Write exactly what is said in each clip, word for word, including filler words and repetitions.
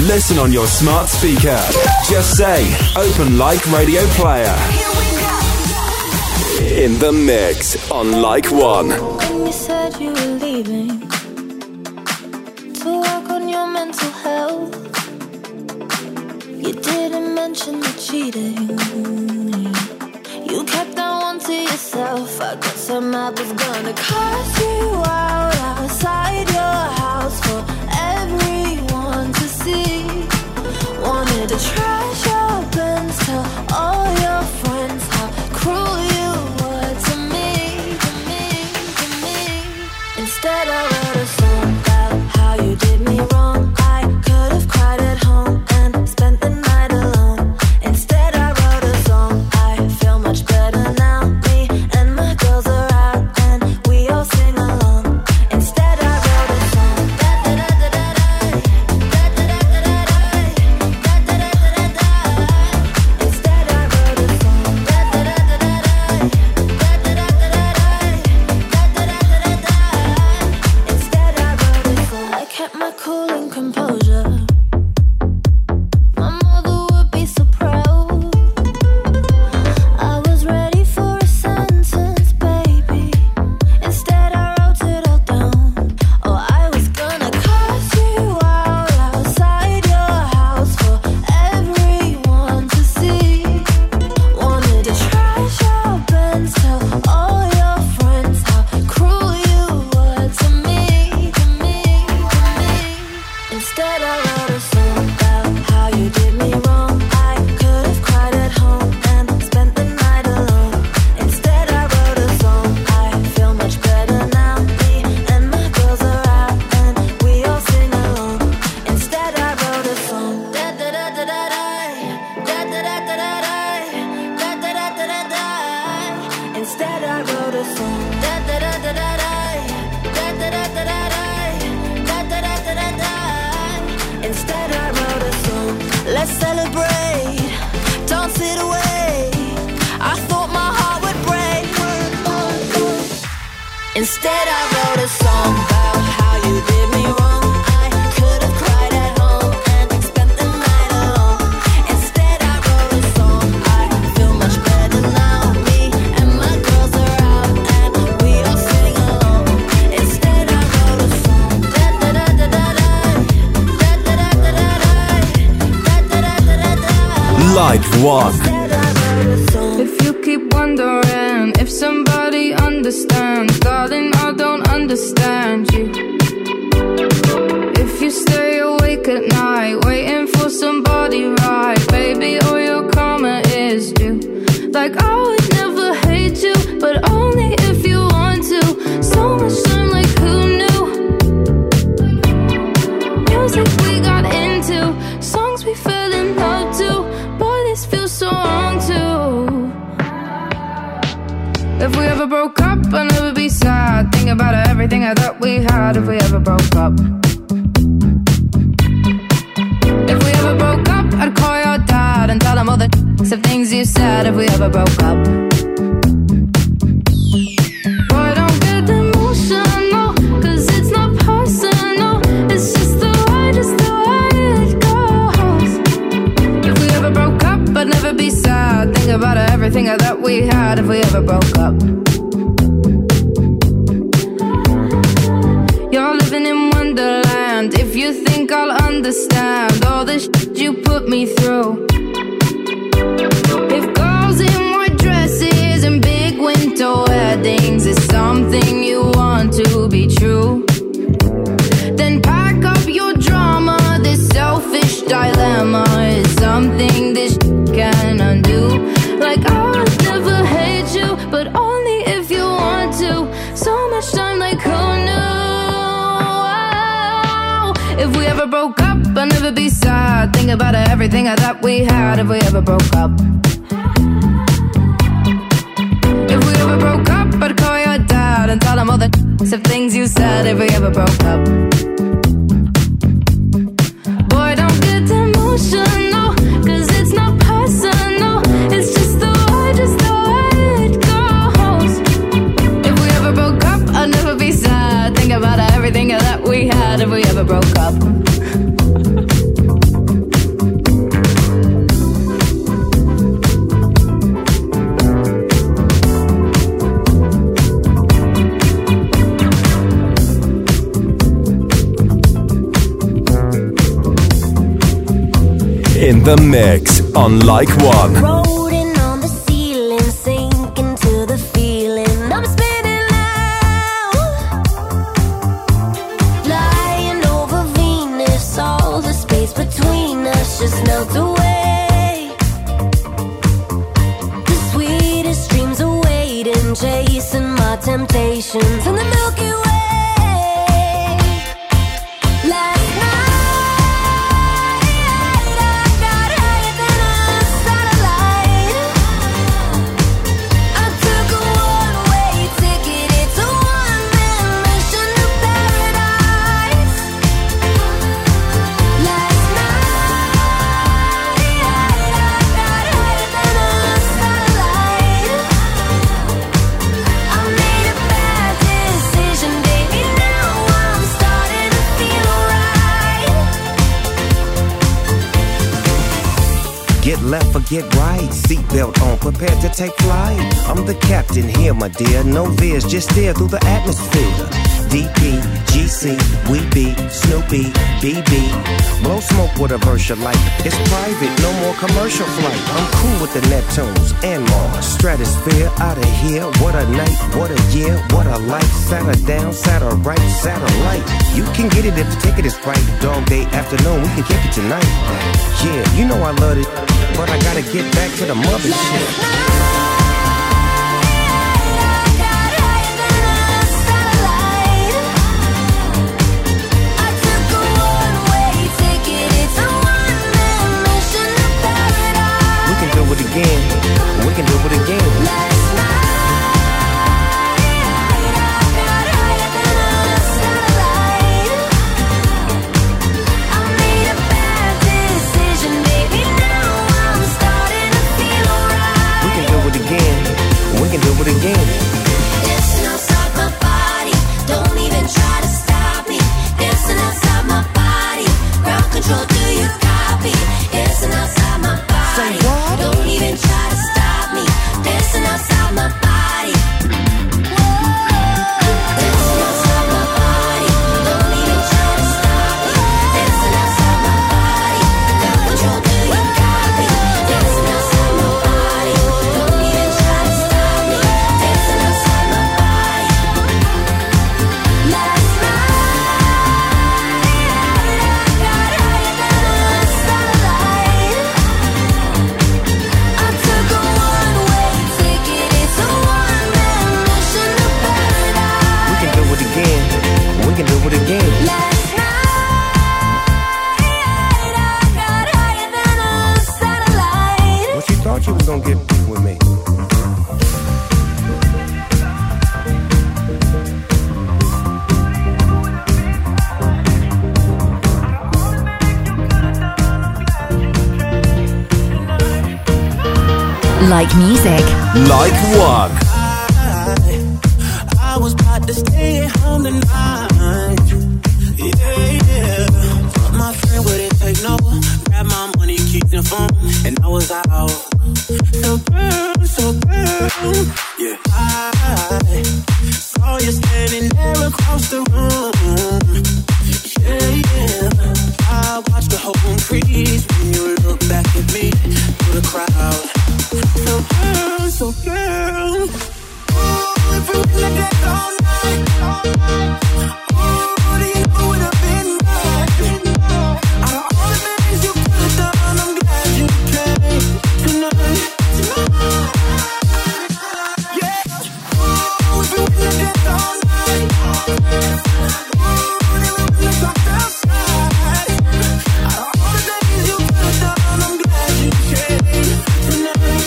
Listen on your smart speaker. Just say, open Like Radio Player. In the mix on Like One. When you said you were leaving to work on your mental health, you didn't mention the cheating. You kept that one to yourself. I got so mad I was gonna cuss you out outside your house for everyone to see. Wanted to trash your Benz, tell all your friends how cruel you were to me, to me, to me. Instead I wrote a song about how you did me wrong. I could have cried at home and spent the night alone. Instead I wrote a song, I feel much better now. Me and my girls are out and we all sing along. Instead I wrote a song, da da da da da da, da da da da da da, da da da da da da. Instead I wrote a song, da da da da da da, da da da da da da, da da da da da da. Instead I wrote a song. I kept my cool and composure. My mother would be so proud. I was ready for a sentence, baby. Instead I wrote it all down. Oh, I was gonna cuss you out outside your house for everyone to see. Wanted to trash your Benz, tell all your friends how cruel you were to me, to me, to me. Instead I wrote a song about how you did me wrong. I could have cried at home and spent the night alone. Instead I wrote a song, I feel much better now. Me and my girls are out and we all sing along. Instead I wrote a song, da da da da da da, da da da da da da, da da da da da da. Instead I wrote a song, da da da da da da, da da da da da da, da da da da da da. Instead I wrote a song, let's celebrate, dance it away. I thought my heart would break. Instead I wrote a song about how you did me wrong. I could have cried at home and spent the night alone. Instead I wrote a song, I feel much better now. Me and my girls are out and we all sing along. Instead I wrote a song, da da da da da da, da da da da da da, da da da da da da. Like One. Instead I wrote a song. If you keep wondering if somebody understands, darling, I don't understand you. If you stay awake at night, waiting for somebody right, baby, all your karma is due. Like I would never hate you, but only if you want to. So much time, like who knew? Music we got into, songs we fell in love to. Boy, this feels so wrong too. If we ever broke up, I'd never be sad. Think about everything I thought we had. If we ever broke up, if we ever broke up, I'd call your dad and tell him all the of things you said. If we ever broke up, boy, don't get emotional, 'cause it's not personal. It's just the way, just the way it goes. If we ever broke up, I'd never be sad. Think about everything I thought we had. If we ever broke up, you're living in Wonderland. If you think I'll understand all the shit you put me through. If girls in white dresses and big winter weddings is something you want to be true, then pack up your drama. This selfish dilemma is something this can undo. Like I would never hate you, but only if you want to. So much time, like who knew? If we ever broke up, I'd never be sad. Think about everything I thought we had. If we ever broke up, if we ever broke up, I'd call your dad and tell him all the of things you said. If we ever broke up, boy, don't get emotional, 'cause it's not personal. It's just the way, just the way it goes. If we ever broke up, I'd never be sad. Think about everything that we had. If we ever broke up, in the mix on Like One. Rolling on the ceiling, sinking to the feeling. I'm spinning now, flying over Venus. All the space between us just melts away. The sweetest dreams are waiting, chasing my temptations in the Milky Way. Left or get right, seatbelt on, prepared to take flight. I'm the captain here, my dear, no veers, just steer through the atmosphere. D P, G C, we be Snoopy, B B. Blow smoke with a verse you like. It's private, no more commercial flight. I'm cool with the Neptunes and Mars. Stratosphere, out of here. What a night, what a year, what a life. Sat her down, sat her right, satellite. You can get it if the ticket is right. Dog day afternoon, we can kick it tonight. Yeah, you know I love it, but I gotta get back to the mothership. Again, we can do it again. Last night, I got higher than a satellite. I made a bad decision, baby. Now I'm starting to feel alright. We can do it again. We can do it again. Dancing outside my body, don't even try to stop me. Dancing outside my body, ground control, do you copy? Dancing outside my body. Say what? Don't even try to stop me. Dancing outside my body. Dancing outside my body. Don't even try to stop me. Dancing outside my body. Ground control, do you copy? Dancing outside my body. Don't even try to stop me. Dancing outside my body. Last night, I got higher than a satellite. I took a one-way ticket, it's a one-man mission to paradise. We can do it again, we can do it again. Last night, I got higher than a satellite. What you thought you was gonna get with me? Like music. Like One. I was about to stay at home tonight. Yeah, yeah. Told my friend what it take, no. Grab my money, keep the phone, and I was out. So girl, so girl. Yeah. I saw you standing there across the room. Yeah, yeah. I watched the whole freeze when you look back at me through the crowd. So girl, so girl. Ooh, if we were together all night, ooh, do you know what I've been like? Out of all the things you could have done, I'm glad you came tonight. Yeah. Ooh, if we were together all night, ooh, then we wouldn't have talked outside. Out of all the things you could have done, I'm glad you came tonight.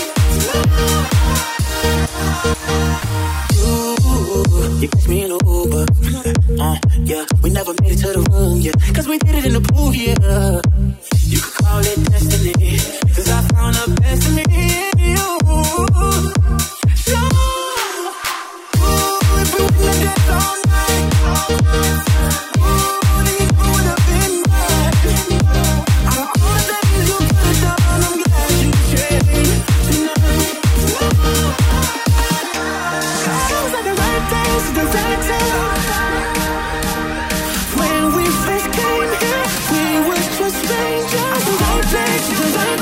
Ooh, you catch me in an Uber. Uh, yeah, we never made it to the room, yeah. Cause we did it in the pool, yeah. You could call it destiny. Cause I found the best in me. Ooh, so, ooh, if we wouldn't have danced all night, ooh, then you know what I've been like. Out of all the things you could have done, I'm glad you came tonight. Sounds like the right days, the right time. When we first came here, we were just strangers. The right place, the right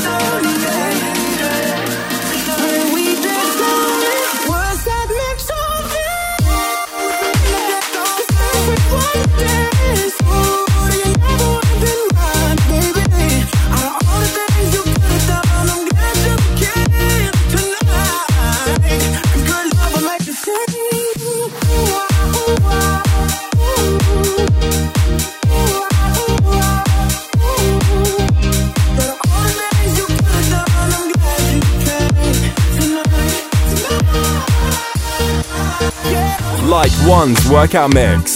Like One's workout mix.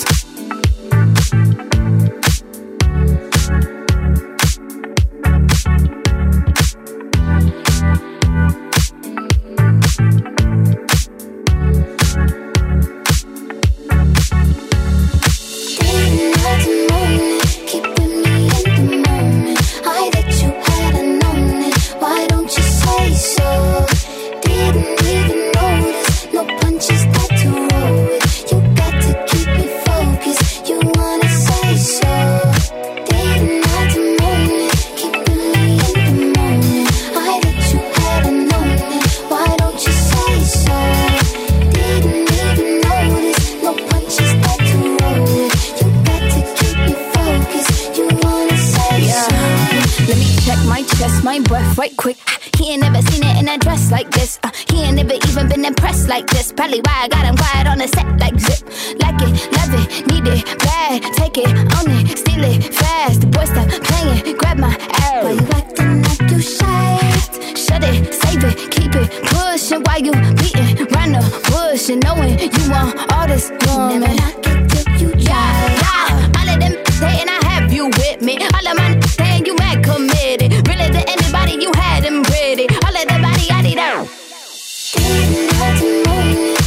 Probably why I got him quiet on the set like zip. Like it, love it, need it, bad. Take it, own it, steal it, fast. The boy stop playing, grab my ass. Why you acting like you shy? Shut it, save it, keep it pushing. While you beating round the bush and knowing you want all this woman. Never knock it till you try. Yeah, yeah. All of them saying I have you with me. All of my saying you mad committed. Really to anybody you had them pretty. All of the body I need out. Didn't have to know.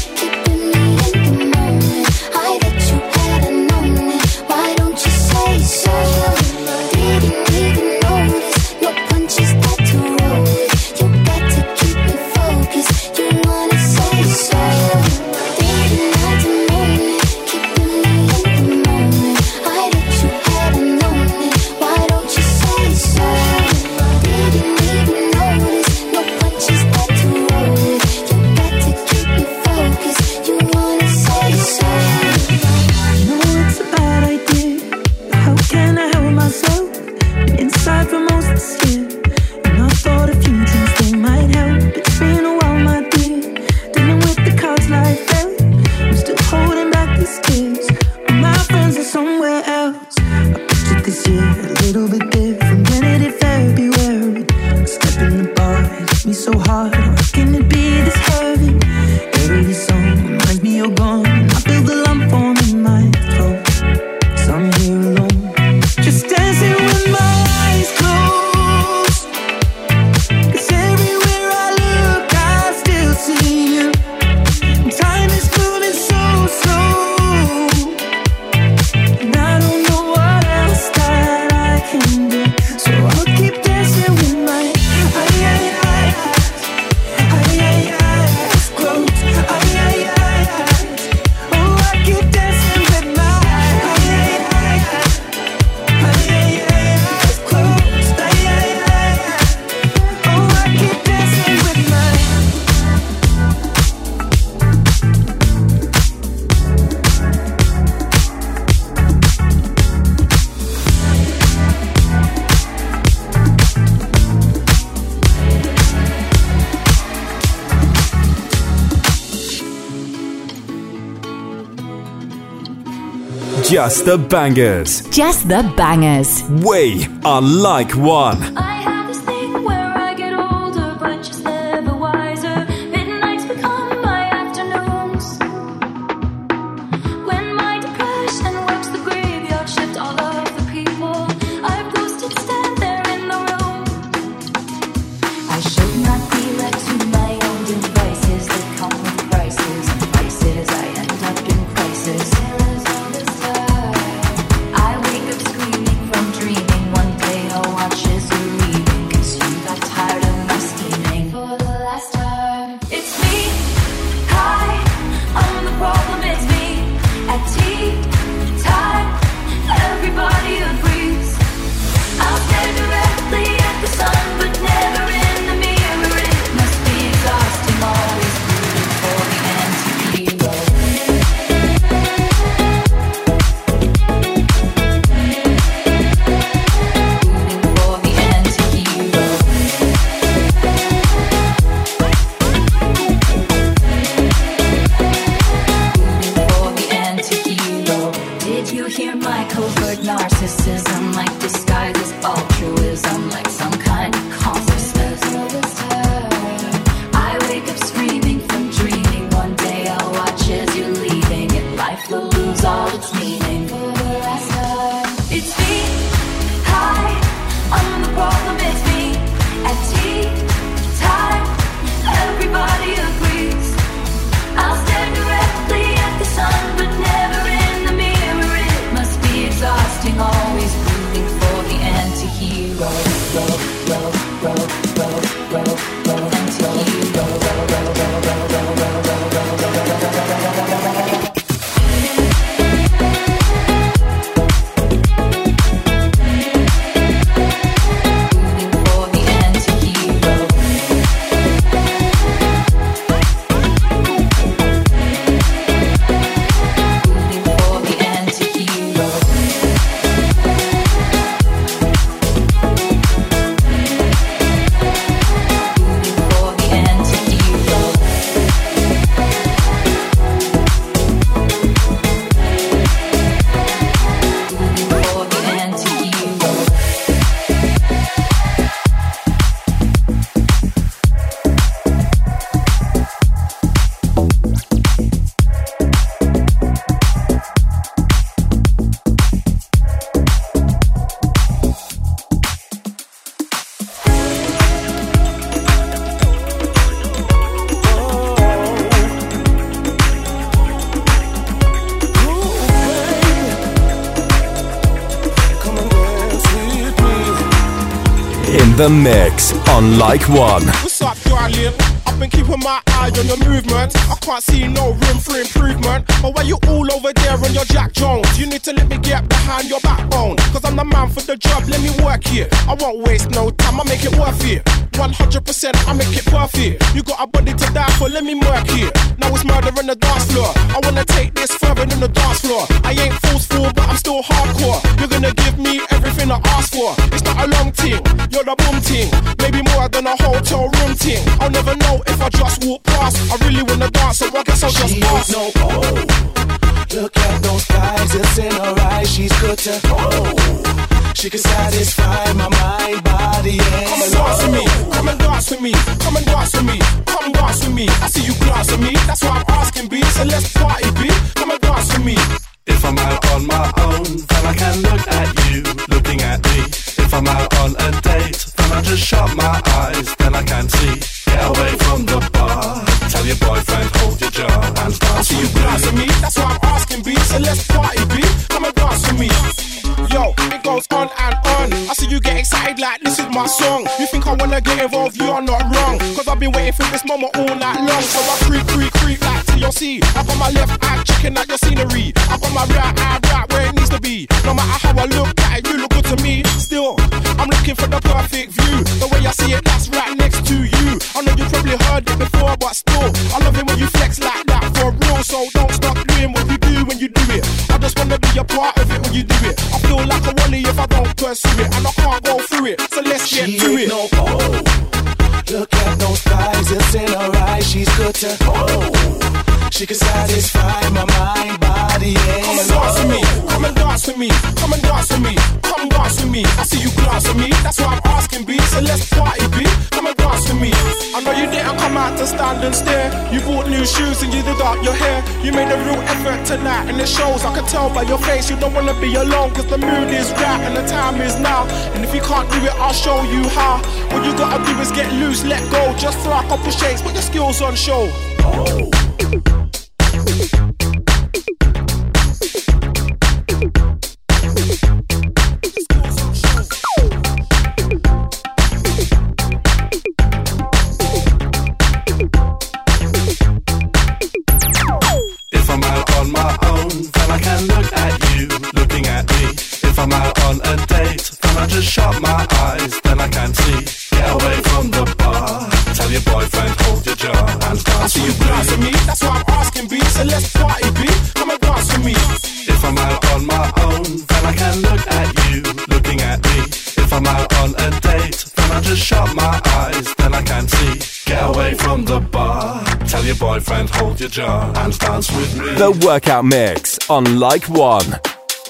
So didn't even notice. No punches that to roll with. You got to keep me focused. You wanna say so. Didn't have to moan it. Keeping me in the moment. I that you hadn't known it. Why don't you say so? Didn't even notice. No punches that to roll with. You got to keep me focused. You wanna say so. You know it's a bad idea. How can I help myself? Been inside for most this year, and I thought a few things they might help. It's been a while, my dear, dealing with the cards like that. I'm still holding back these tears. All my friends are somewhere else. I pictured this year a little bit different. When it hit February, I step in the bar, it hit me so hard. How can it be this heavy? Every song reminds me you're gone, and I feel the lump form in my throat. So I'm here alone, just dancing with my eyes closed. 'Cause everywhere I look, I still see you. Time is moving so slow, and I don't know what else that I can do. So I'll keep dancing with my eye, eye, eye, eye, eye, eyes closed. Eye, eye, eye, eyes. Oh, I keep dancing with my eye, eye, eye, eye. Just the bangers. Just the bangers. We are Like One. I have this thing where I get older, but just never wiser. Midnights become my afternoons. When my depression works the graveyard shift, all of the people I've ghosted stand there in the room. I should not be left to my own devices that come with prices and prices. I end up in crisis. I wake up screaming from dreaming. One day I'll watch as you're leaving. The Mix on Like One. What's up, darling? I've been keeping my eye on your movement. I can't see no room for improvement. But why you all over there on your Jack Jones? You need to let me get behind your backbone. Cause I'm the man for the job, let me work here. I won't waste no time, I make it worth it. one hundred percent, I make it perfect. You got a body to die for, let me work here. Now it's murder on the dance floor. I wanna take this further than the dance floor. I ain't forceful, but I'm still hardcore. You're gonna give me everything I ask for. It's not a long thing, you're the boom thing. Maybe more than a hotel room thing. I'll never know if I just walk past. I really wanna dance, so I guess I'll just she pass. No, oh, look at those thighs, it's in her eyes. She's good to go. She can satisfy my mind, body, and come and dance with me, come and dance with me, come and dance with me, come dance with me. I see you glance at me, that's why I'm asking B. So let's party, B. Come and dance with me. If I'm out on my own, then I can look at you, looking at me. If I'm out on a date, then I just shut my eyes, then I can see. Get away from the bar, tell your boyfriend, hold your jaw, and dance I see you glance at me, that's why I'm asking B. So let's party, B. Come and dance with me. Yo, it goes on and on. I see you get excited like this is my song. You think I wanna get involved, you are not wrong. Cause I've been waiting for this moment all night long. So I creep, creep, creep like T L C. I got my left eye checking out your scenery. I got my right eye right where it needs to be. No matter how I look at it, you look good to me. Still, I'm looking for the perfect view. The way I see it, that's right next to you. I know you probably heard it before, but still, I love it when you flex like that for real. So don't stop doing what you do when you do it. I just wanna be a part of it when you do it. I feel like a wally if I don't pursue it, and I can't go through it. So let's get she to it. No, oh, look at those thighs, it's in her eyes. She's good to oh. She can satisfy my mind, body, and come and dance with me, come and dance with me, come and dance with me, come dance with me. I see you glance at me, that's why I'm asking B. So let's party, B. Come and dance with me. I know you didn't come out to stand and stare. You bought new shoes and you did up your hair. You made a real effort tonight, and it shows. I can tell by your face you don't wanna be alone. Cause the mood is right and the time is now. And if you can't do it, I'll show you how. What you gotta do is get loose, let go. Just throw a couple shakes, put your skills on show. Oh. If I'm out on my own, then I can look at you, looking at me. If I'm out on a date, then I just shut my eyes, then I can see. Get away from the bar, tell your boyfriend, hold your jaw, and dance I see you glance at me, that's why I'm asking B. So let's party, B. Come and dance with me. If I'm out on my own, then I can look at you, looking at me. If I'm out on a date, then I just shut my eyes, then I can see. Get away from the bar, tell your boyfriend, hold your jaw, and dance with me. The Workout Mix on Like One.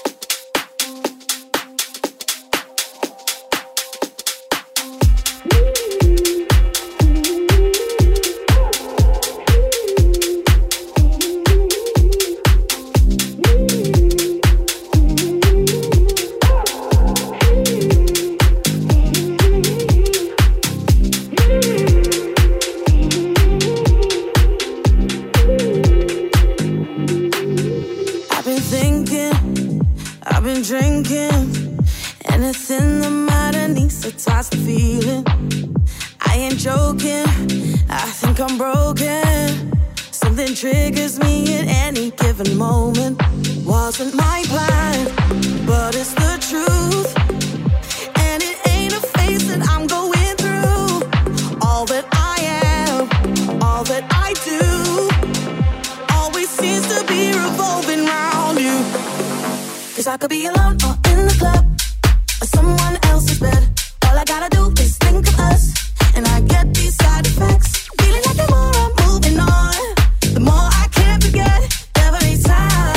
Triggers me at any given moment. Wasn't my plan, but it's the truth. And it ain't a phase that I'm going through. All that I am, all that I do, always seems to be revolving around you. Cause I could be alone or in the club, or someone else's bed. All I gotta do is think of us, and I get these side effects. Feeling like the more I'm moving on, the more I can't forget. Every time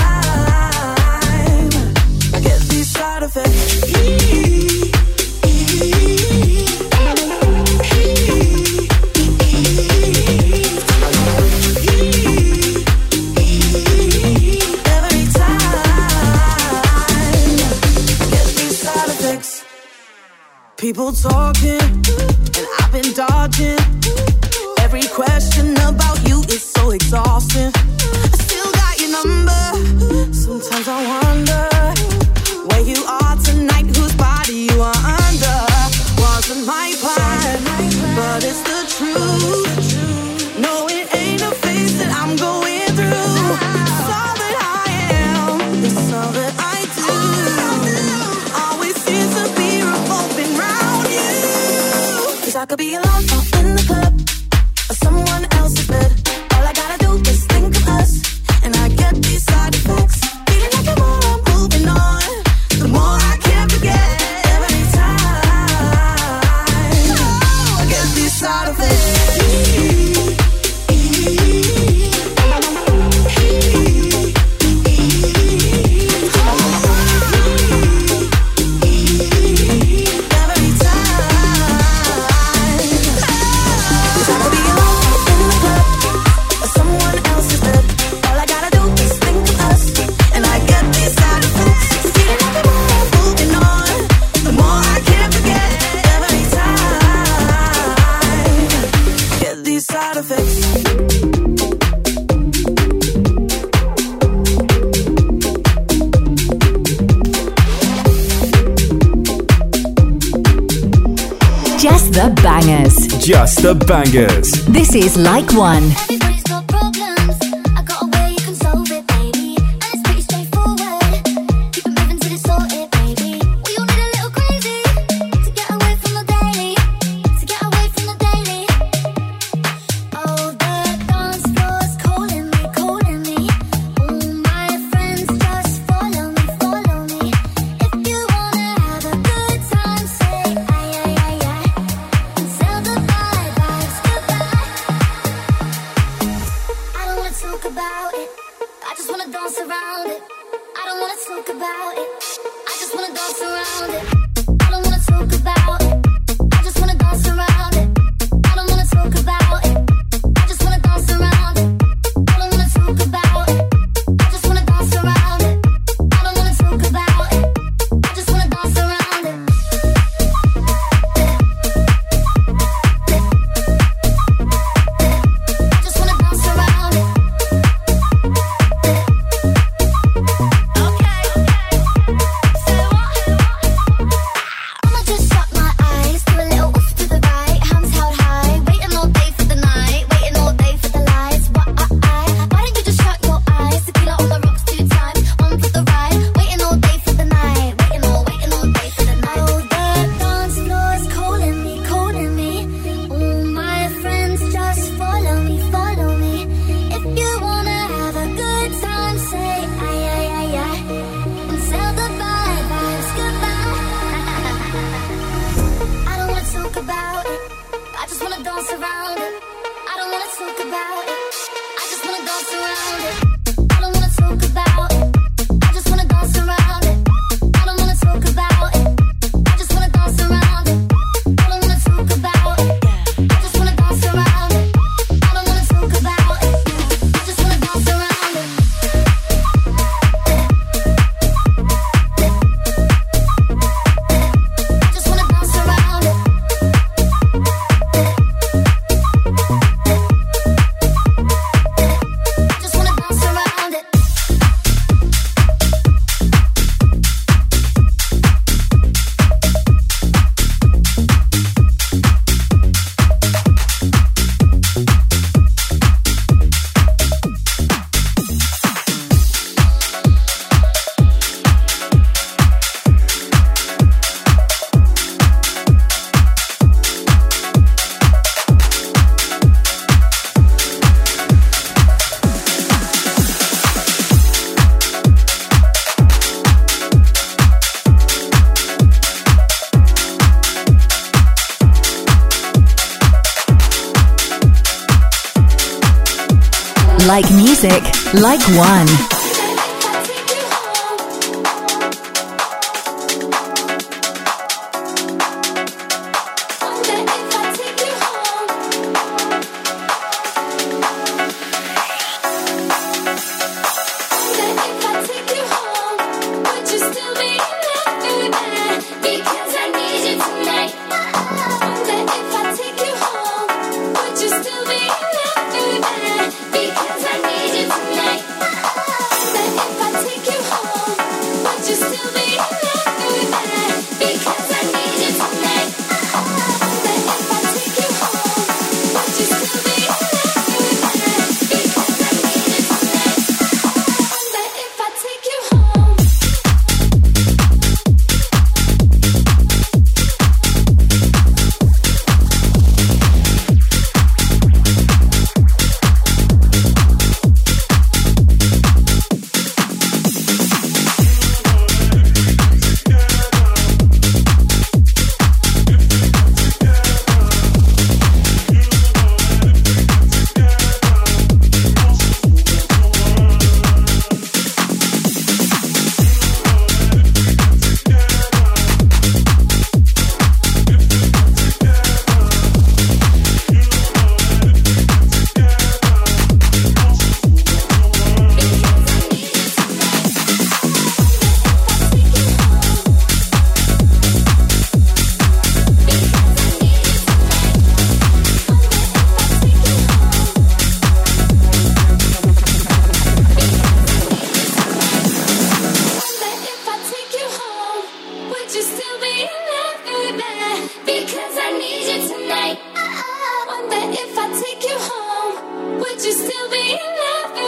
I get these side effects. Every time I get these side effects. People talking, and I've been dodging. Every question about you is so exhausting. I still got your number. Sometimes I wonder where you are tonight, whose body you are under. Wasn't my plan. just the bangers. This is Like One. Everybody's got problems. I got a way you can solve it, baby. And it's pretty straightforward. Keep it moving till it's sorted, baby. We all need a little crazy to get away from the daily. To get away from the daily. Oh, the dance floor's calling me, calling me. All my friends just follow me, follow me. If you wanna have a good time, say aye, aye, aye, aye. And tell the bad vibes goodbye. I don't wanna talk about it. I just wanna dance around it. I don't wanna talk about it. I just wanna dance around it. I don't wanna talk about it. I just wanna dance around it. I don't wanna talk about it. I just wanna dance around it. I don't wanna talk about it. I just wanna dance around it. I don't wanna talk about it. I just wanna dance around it. I just wanna dance around it. Okay, say what? I'ma just shut my eyes, do a little off to the right, hands held high, waiting all day for the night, waiting all day for the lights. What I, I, why don't you just shut your eyes? Tequila on the rocks two times, one for the ride, waiting all day for the night, waiting all, waiting all day for the night. Oh, the dance floor's calling me, calling me. All my friends just follow me, follow me. If you wanna have a good time, say aye, aye, aye, aye. And tell the bad vibes goodbye. I don't wanna talk about it. I just wanna dance around it. I don't wanna talk about it. I just wanna dance around it. I don't wanna talk about it. I just wanna dance around it. I don't wanna talk about it. I just wanna dance around it. I don't wanna talk about it. I just wanna dance around it. I don't wanna talk about it. I just wanna dance around it. I just wanna dance around it. Just wanna dance around it. Like music, like one. Because I need you tonight.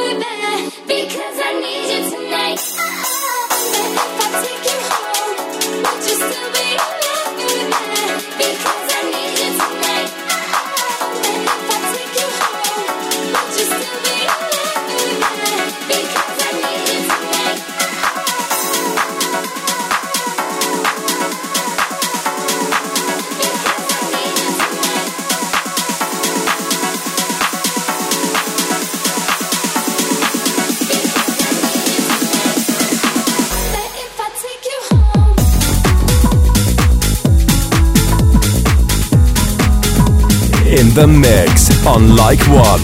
In the mix on Like One.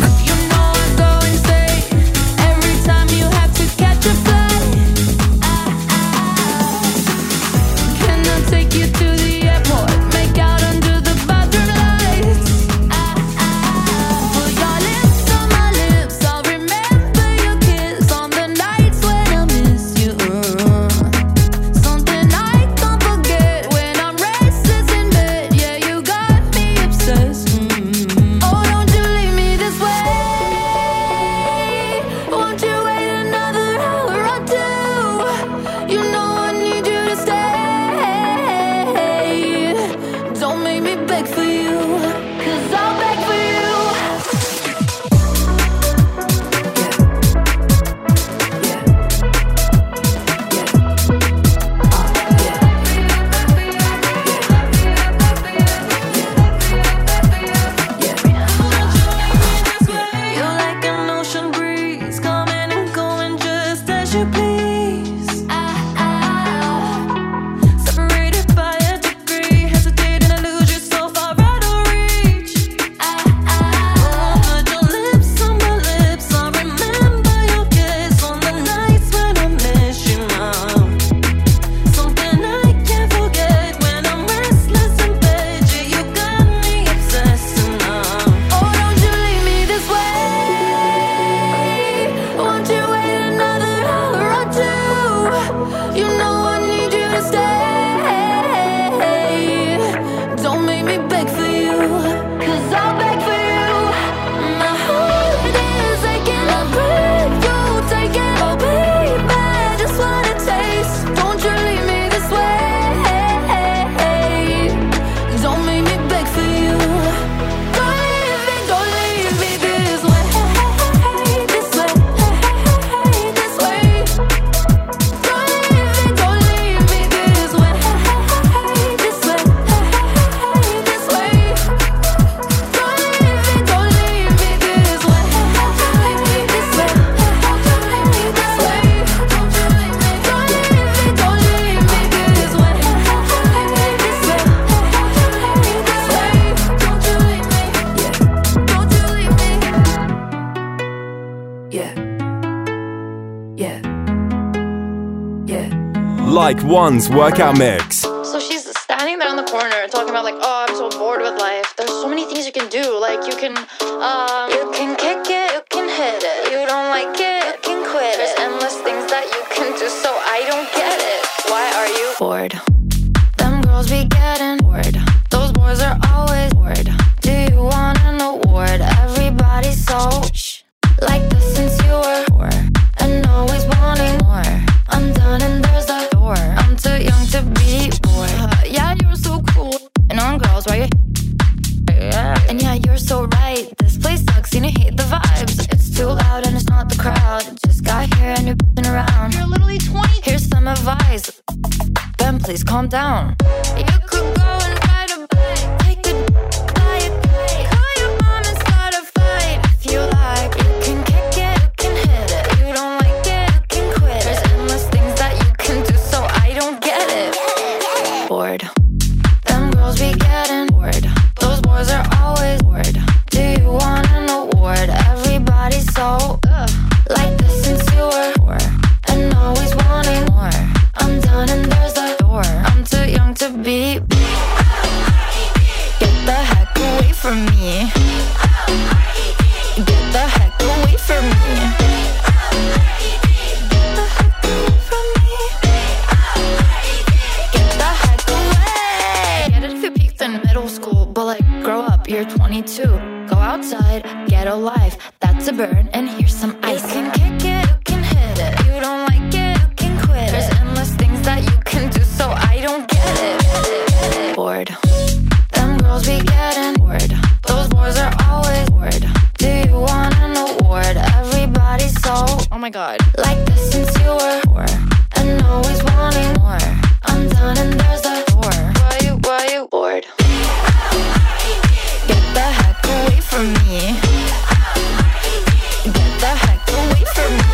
Like One's workout mix. So she's standing there in the corner talking about like, oh, I'm so bored with life. There's so many things you can do. Like you can, um, you can kick it, you can hit it. You don't like it, you can quit it. There's endless things that you can do, so I don't get it. Why are you bored? Them girls be getting bored. Those boys are always bored. Do you want an award? Everybody's so shh. Like this since you were four, and always wanting more. I'm done and there's a door. I'm too young to be bored. Uh, yeah, you're so cool. And on girls, why you? Yeah. And yeah, you're so right. This place sucks and you hate the vibes. It's too loud and it's not the crowd. Just got here and you're b***ing around. You're literally twenty. Here's some advice. Ben, please calm down. You could go and ride a bike. Take a diet. Call your mom and start a fight. If you like, you can kick it, you can hit it. You don't like it, you can quit. There's endless things that you can do, so I don't get it. Bored. Them girls be getting bored. Those boys are always bored. Do you want an award? Everybody's so ugh. Like this since you were four, and always wanting more. I'm done and there's a door. I'm too young to be. Get the heck away from me. Get the heck away from me. Get the heck away from me. Get the heck away. Get it if you peaked in middle school, but like grow up, you're twenty-two. Go outside, get a life. That's a burn, and here's some my god. Like this since you were four, and always wanting more. I'm done and there's the door. Why you, why you bored? Get the heck away from me. Get the heck away from me.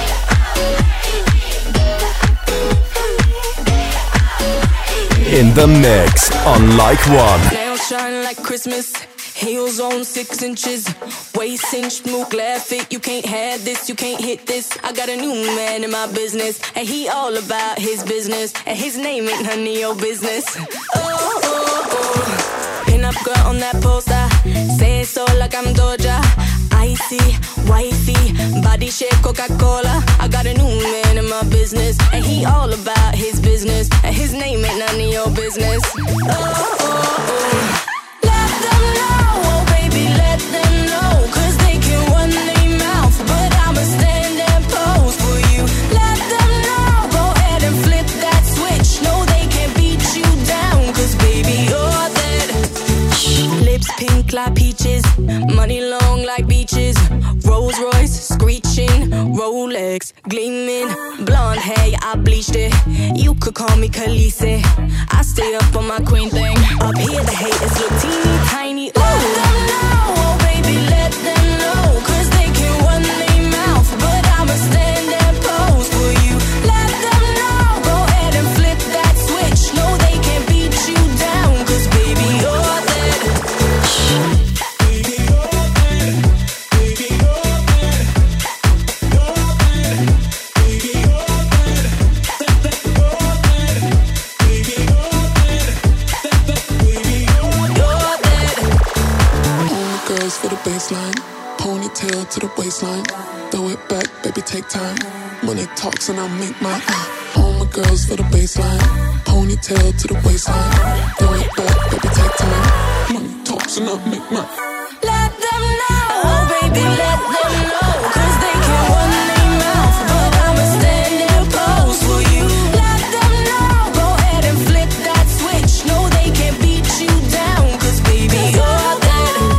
In the mix on Like One. Nails shine like Christmas. Heels on six inches. Waist cinched, move glad fit. You can't have this, you can't hit this. I got a new man in my business, and he all about his business, and his name ain't none of your business. Oh, oh, oh. Pin up girl on that poster. Say it so like I'm Doja. Icy, wifey, body shape Coca-Cola. I got a new man in my business, and he all about his business, and his name ain't none of your business. Oh, oh, oh. Let them know, oh baby, let them know, cause they can run their mouth, but I'ma stand and pose for you. Let them know, go ahead and flip that switch. No, they can't beat you down, cause baby, you're that. Shh, lips pink like peaches, money long like beaches. Rolls Royce screeching, Rolex gleaming, blonde hair, yeah, I bleached it. You could call me Khaleesi. I stay up on my queen thing. Up here the haters look teeny tiny. Ooh. Let them know, oh baby, let them know, cause they can run their mouth, but I'ma stand and pose for you. Let them know, go ahead and flip that switch. No, they can't beat you down, cause baby, you're that. For the baseline, ponytail to the waistline. Throw it back, baby, take time. Money talks and I make mine. Uh, all my girls for the baseline, ponytail to the waistline. Throw it back, baby, take time. Money talks and I make mine. Let them know, oh baby, let them know, cause they can run their mouth, but I'ma stand and pose for you. Let them know, go ahead and flip that switch. No, they can't beat you down, cause baby, you're that.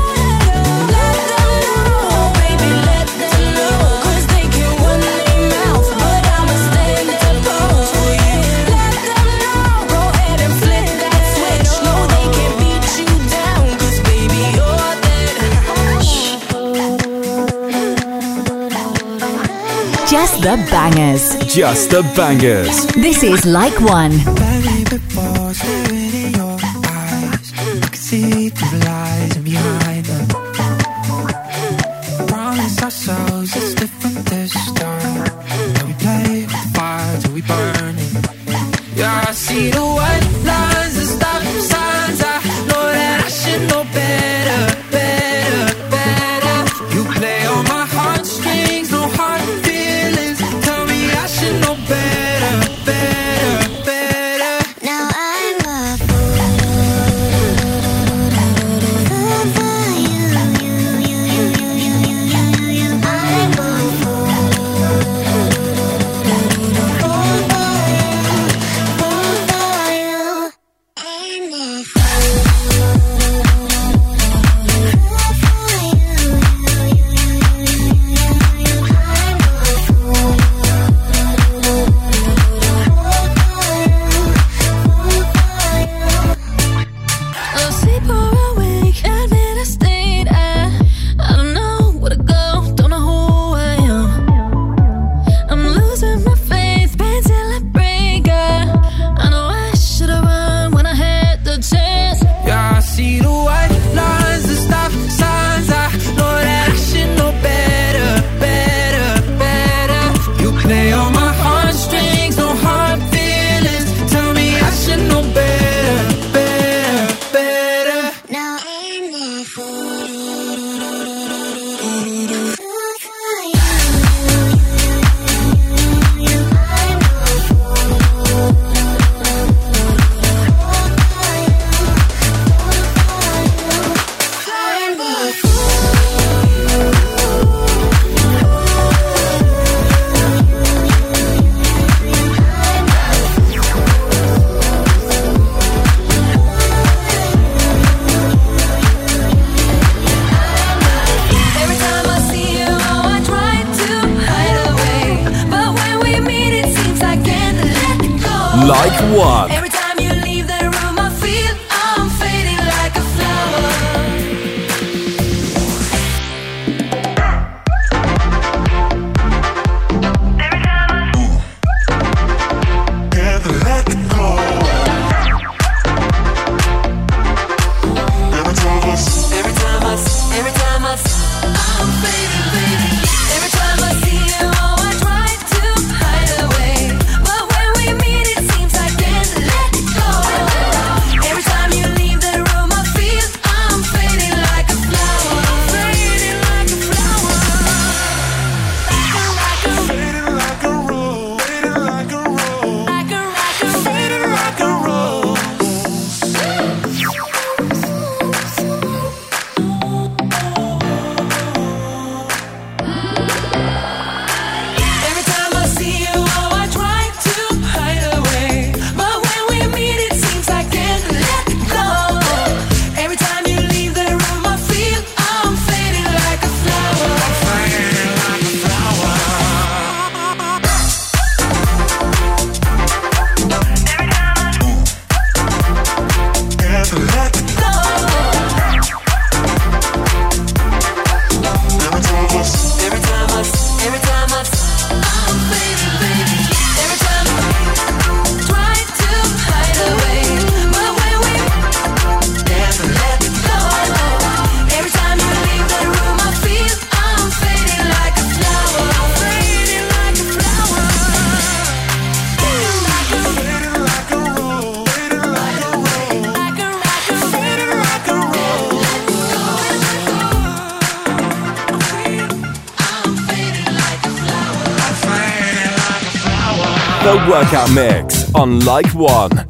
Just the bangers. Just the bangers. This is Like One. Before staring in your eyes, I can see the lies behind them. Promise ourselves it's different this time. That we play with fire till we burn it. Yeah, I see the white lines and stop signs. I know that I should know better, better, better. You play on my heartstrings, no hard feelings. Tell me I should know better, better, better. Now I'm a fool for you, you, you, you, you, you, you, you, you. I'm a fool for you, fool for you, fool for you. Like One. Every time you leave the room, I feel I'm fading like a flower. The Workout Mix on Like One.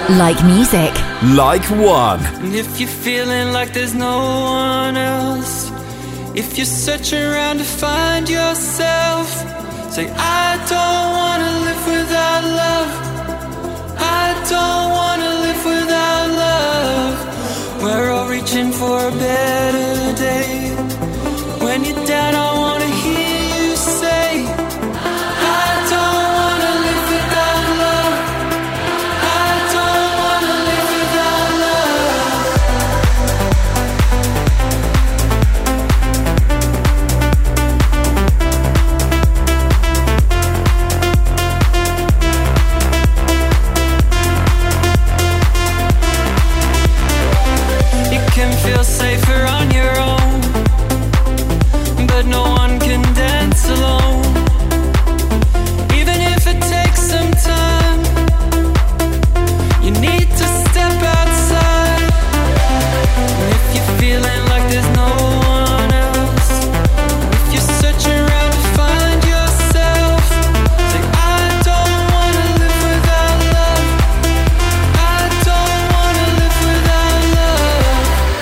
Like music. Like one. And if you're feeling like there's no one else, if you're searching around to find yourself, say I don't wanna live without love. I don't wanna live without love. We're all reaching for a better day. When you're down, I wanna hear you say I don't wanna live without love. I don't wanna live without love. You can feel safer on your own, but no one can dance alone. Even if it takes some time, you need to step outside. And if you're feeling like there's no one else, if you're searching around to find yourself, say I don't wanna live without love. I don't wanna live without love.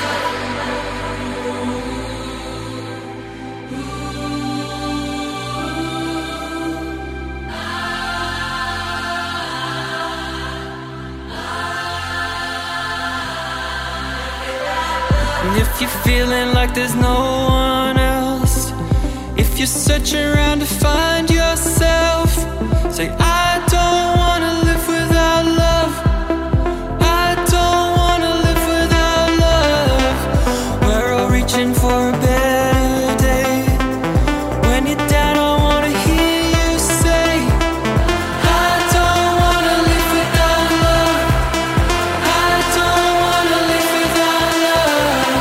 And if you're feeling like there's no one else, if you're searching around to find yourself, say I don't wanna live without love. I don't wanna live without love. We're all reaching for a better day. When you're down, I wanna hear you say I don't wanna live without love. I don't wanna live without love.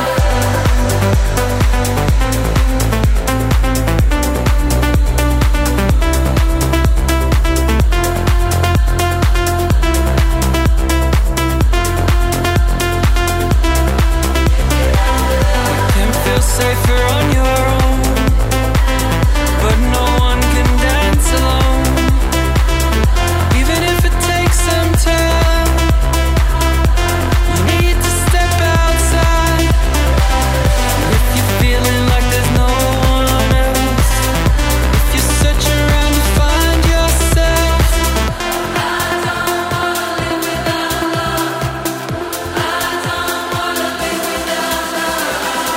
Can feel safer on your own, but no one can dance alone. Even if it takes some time, you need to step outside. If you're feeling like there's no one else, if you're searching around to find yourself, I don't wanna live without love. I don't wanna live without love.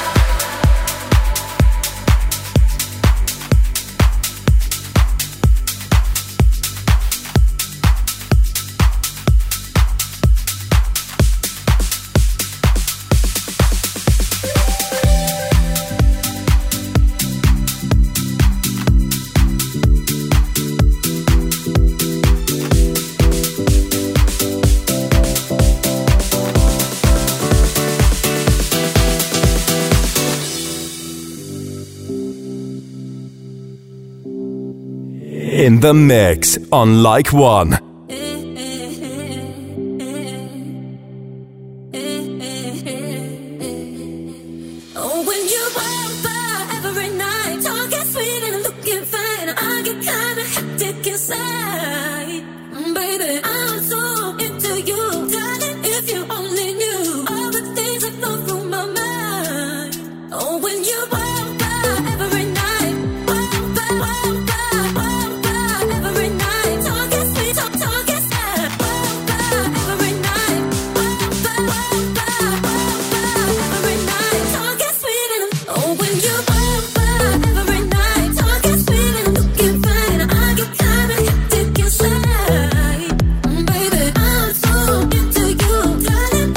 In the mix on Like One. Oh, when you walk by every night, talking sweet and looking fine, I get kinda hectic inside. Mm, Baby, I'm so into you, darling. If you only knew all the things that go through my mind. Oh, when you walk by every night, walk by, walk by, walk by every night, talking sweet, talk, talking sad. Walk by every night, walk by, walk by, walk by every night, talking sweet and oh, when you walk by every night, talking sweet and looking fine, I get kinda hectic inside. Mm, Baby, I'm so into you, darling.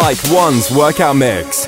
Like One's workout mix.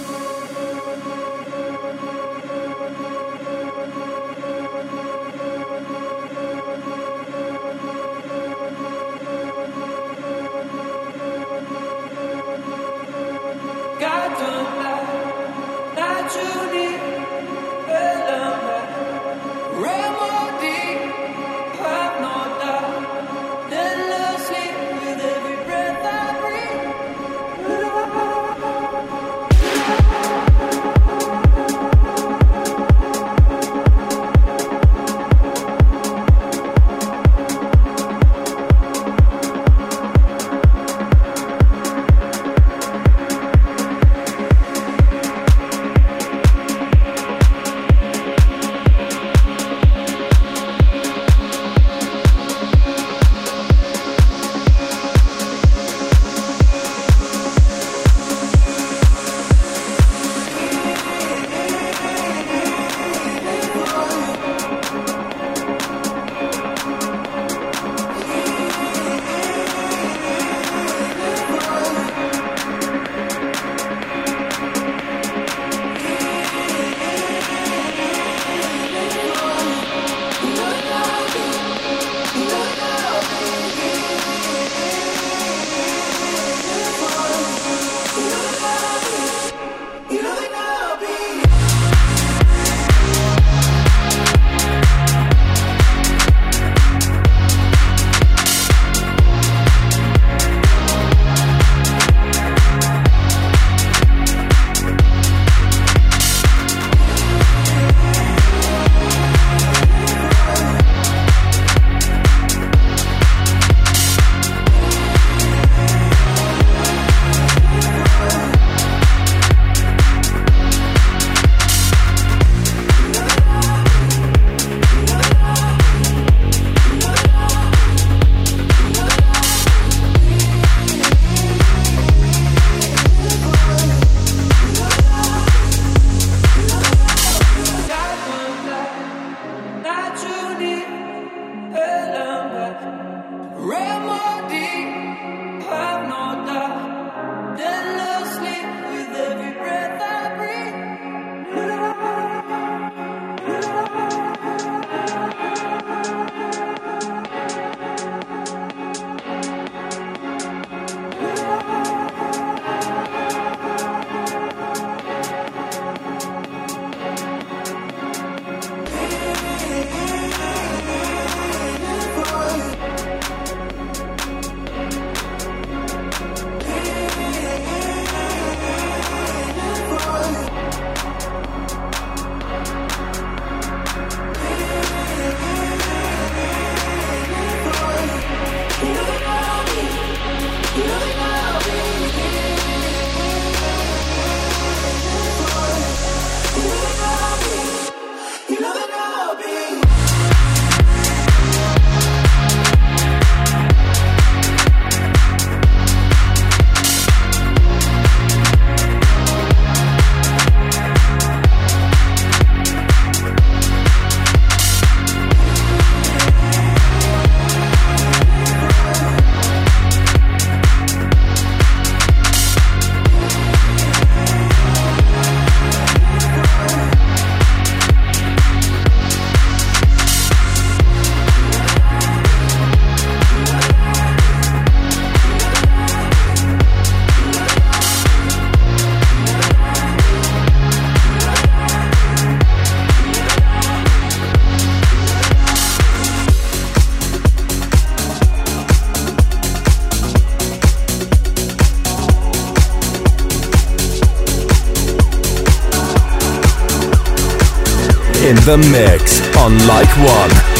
In the mix on Like One.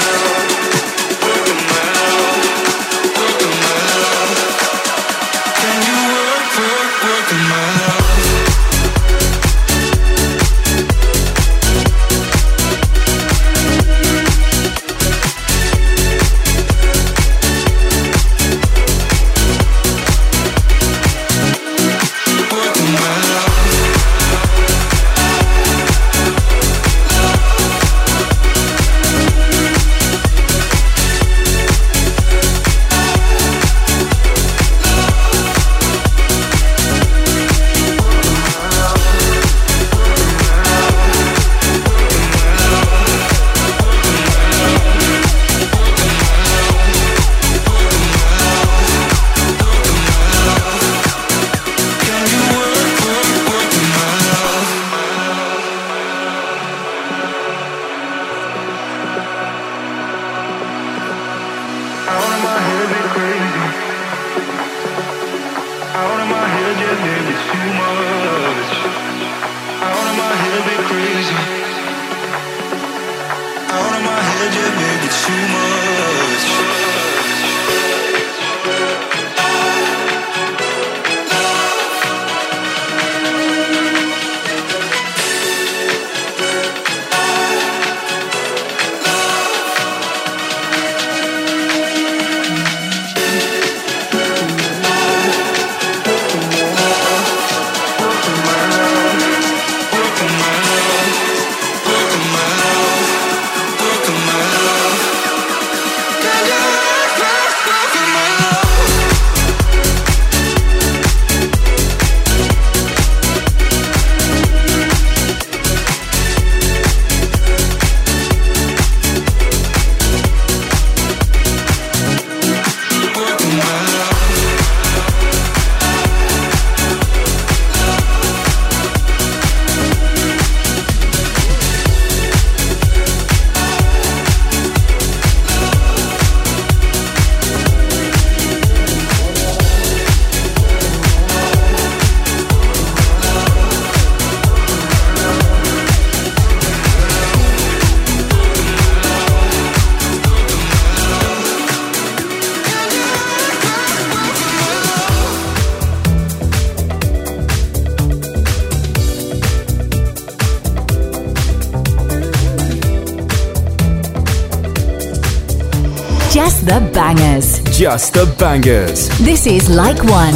Can crazy. Out of my head, yeah, maybe too much. Just the bangers. Just the bangers. This is Like One.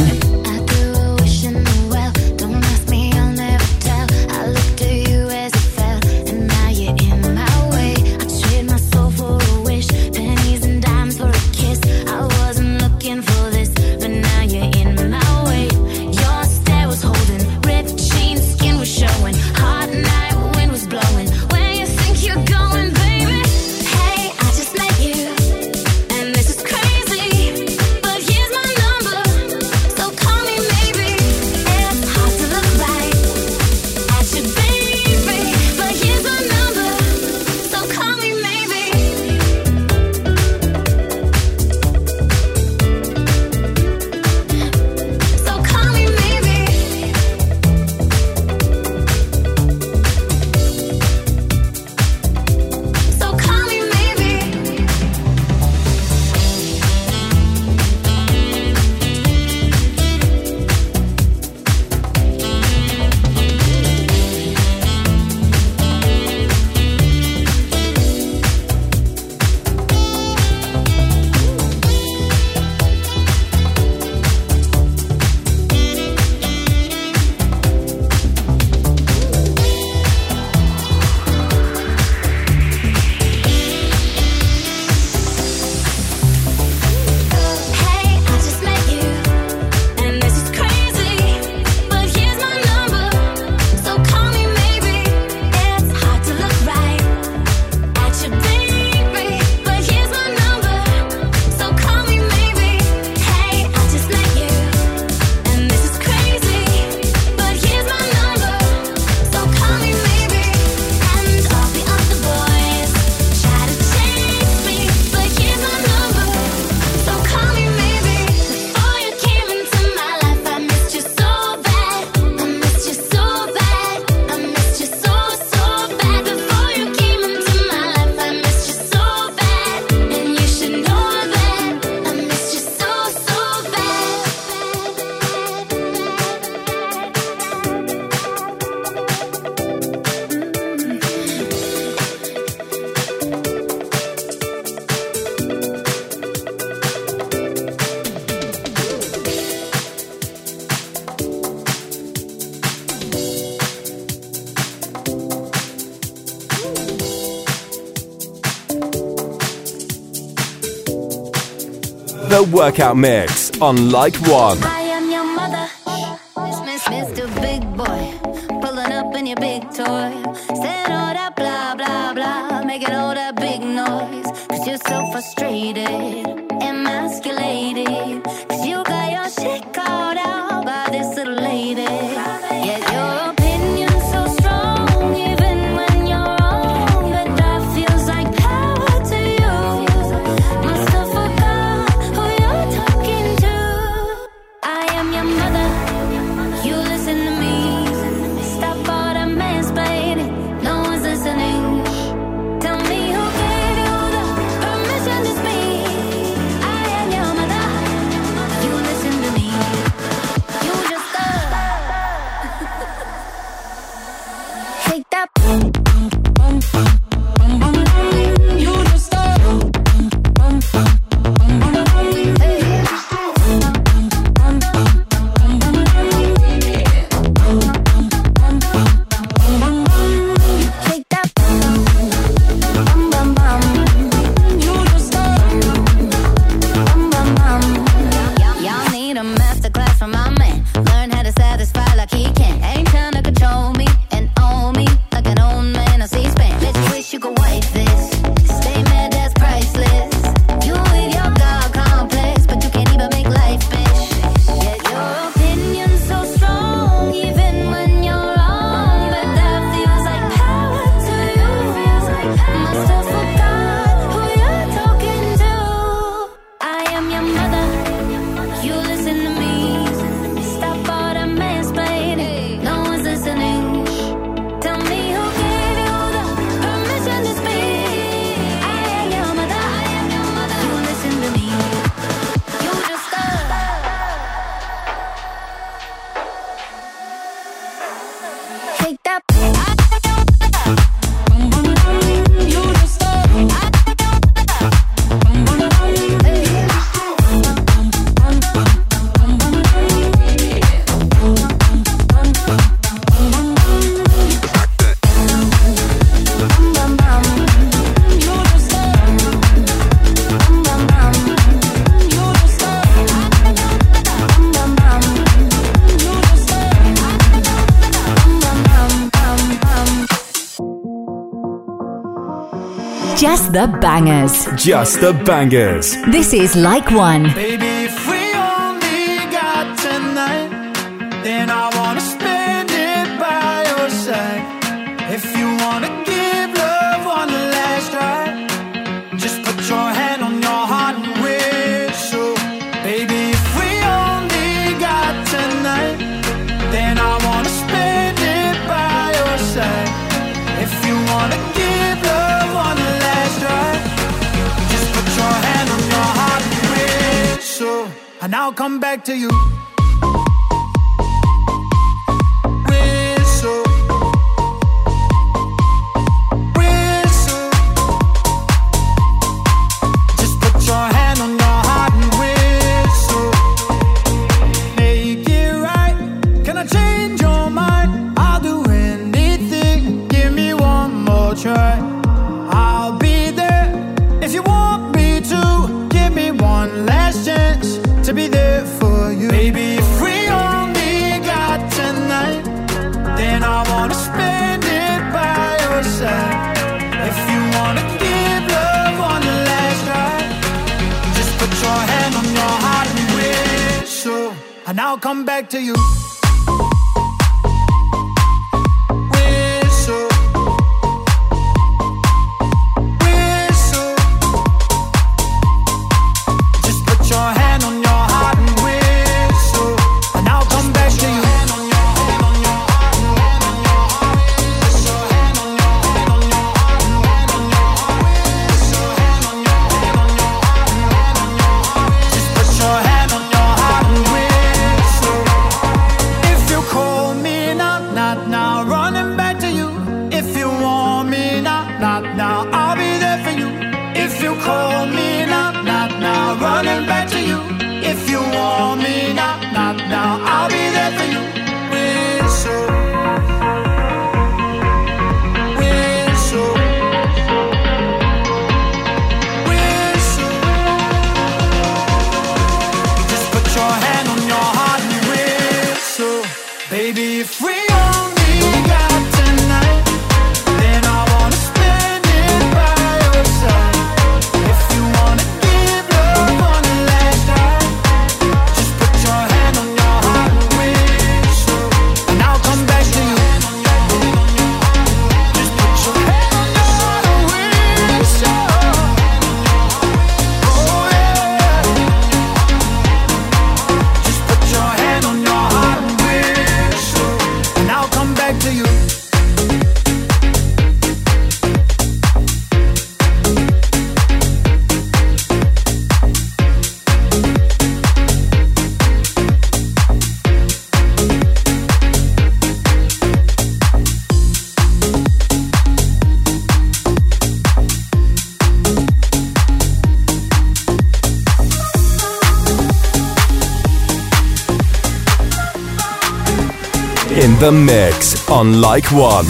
The Workout Mix on Like One. I am your mother. It's Mister Big Boy. Pulling up in your big toy. Saying all that blah, blah, blah. Making all that big noise. Cause you're so frustrated. Emasculated. Cause you got your shit called out by this little lady. Yet your opinion's so strong. Even when you're wrong. But that feels like power to you. Must have forgot who you're talking to. I am your mother. You listen to me. Stop all the mansplaining. Just the bangers. Just the bangers. This is Like One. Baby, if we only got tonight, then I wanna spend it by your side. If you wanna give love one last try, just put your hand on your heart and whistle. Baby, if we only got tonight, then I wanna spend it by your side. If you wanna give love one last try, just put your hand on your heart and whistle, and I'll come back to you. Whistle, whistle, just put your hand on your heart and whistle. Make it right. Can I change your mind? I'll do anything. Give me one more try. I'll be there if you want me to. Give me one last chance to be there for you. Baby, if we only got tonight, then I wanna spend it by your side. If you wanna give love one last try, just put your hand on your heart and whistle, and I'll come back to you. Whistle, whistle, just put your hand on your heart and whistle, and I'll come back to you. Just put your hand on your heart and whistle. If you call me now, not now, running back to you. If you want me now, not now, I'll be there for you. If you call me now, not now, running back to you. If you want me now, not now, I'll be there for you. Whistle, whistle, whistle, just put your hand on your heart and whistle. Baby, if we only got tonight, then I wanna spend it by your side. If you wanna give love one last try, just put your hand on your heart and whistle, and I'll come back to you. Just put your hand on your heart and whistle. Oh yeah. Just put your hand on your heart and whistle, and I'll come back to you. In the mix on Like One.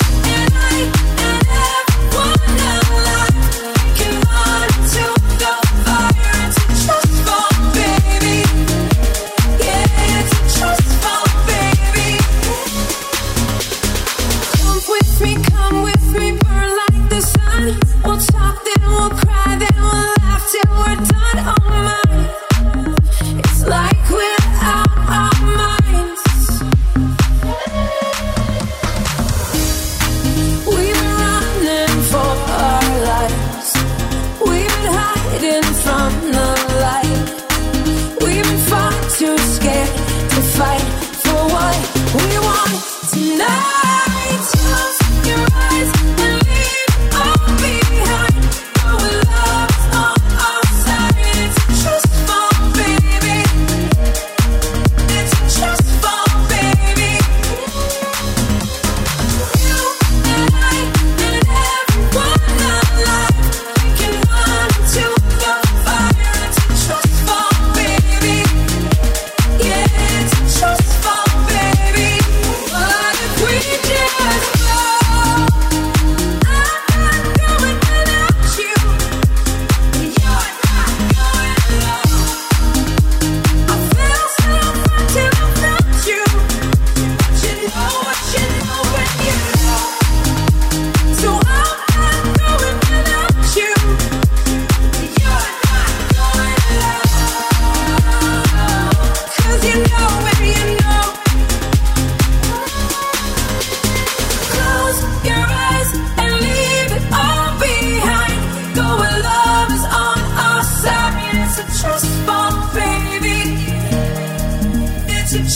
Go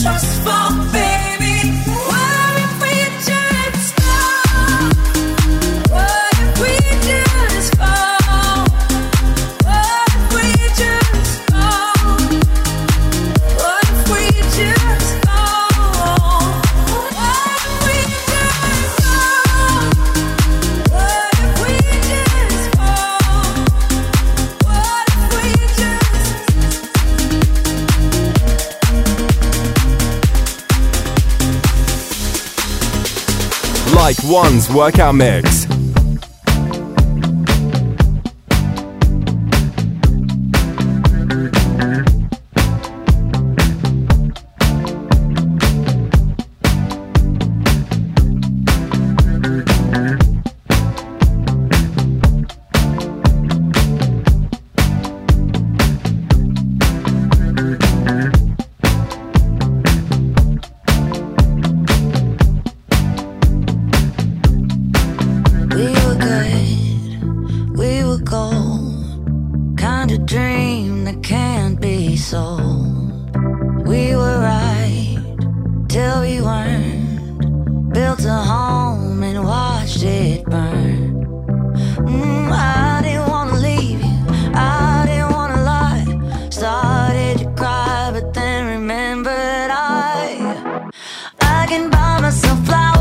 just fall, baby? What if we just fall? What if we just fall? What if we just fall? What if we just fall? What if we just fall? What if we just fall? What if we just Like One's workout mix. We were good, we were gold, kind of dream that can't be sold. We were right till we weren't, built a home and watched it burn. Mm, I didn't wanna leave you, I didn't wanna lie. Started to cry, but then remembered I I can buy myself flowers,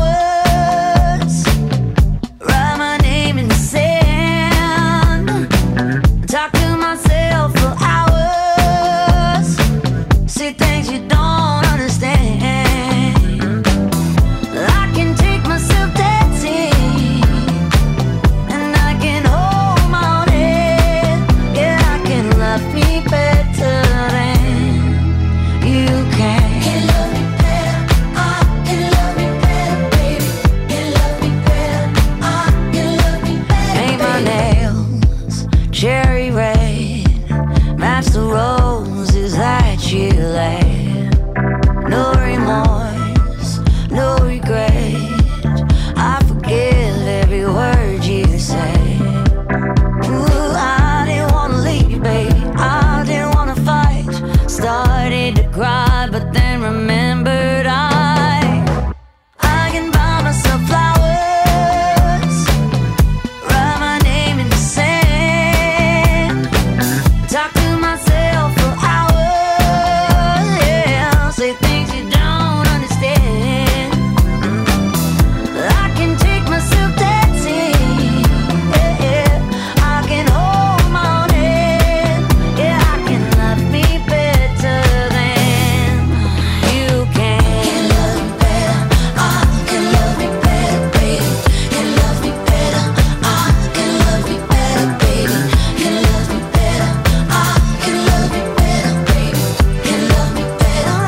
write my name in the sand, talk to myself for hours, say things you don't understand. I can take myself dancing, and I can hold my own head. Yeah, I can love me better than you can. Can love me better, I can love me better, baby. Can love me better, I can love me better. Paint my nails cherry red, match the roses that you laid. No remorse, no regret, I forgive every word you say. Ooh, I didn't wanna leave you, baby, I didn't wanna fight. Started to cry, but then remembered I I can buy myself flowers, write my name in the sand, talk to myself for hours, yeah, say things you don't understand. I can take myself dancing, yeah, yeah. I can hold my own head, yeah, I can love me better than you can. Can love me better, I can love me better, baby. Can love me better, I can love me better, baby. Can love me better, I can love me better, baby. Can love me better,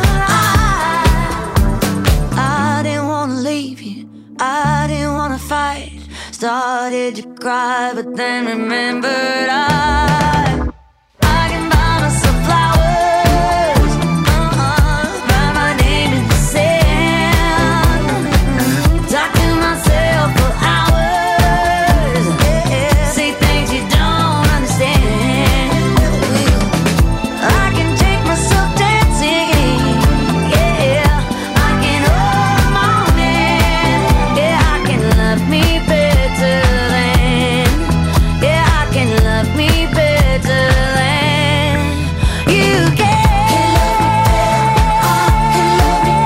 I I didn't wanna leave you, I didn't wanna fight. Started to cry, but then remembered I I can buy myself flowers, uh-uh, write my name in the sand, talk to myself for hours, yeah, say things you don't understand. I can take myself dancing, yeah, I can hold my own hand, yeah, I can love me better than, yeah, I can love me better than you can. Can love me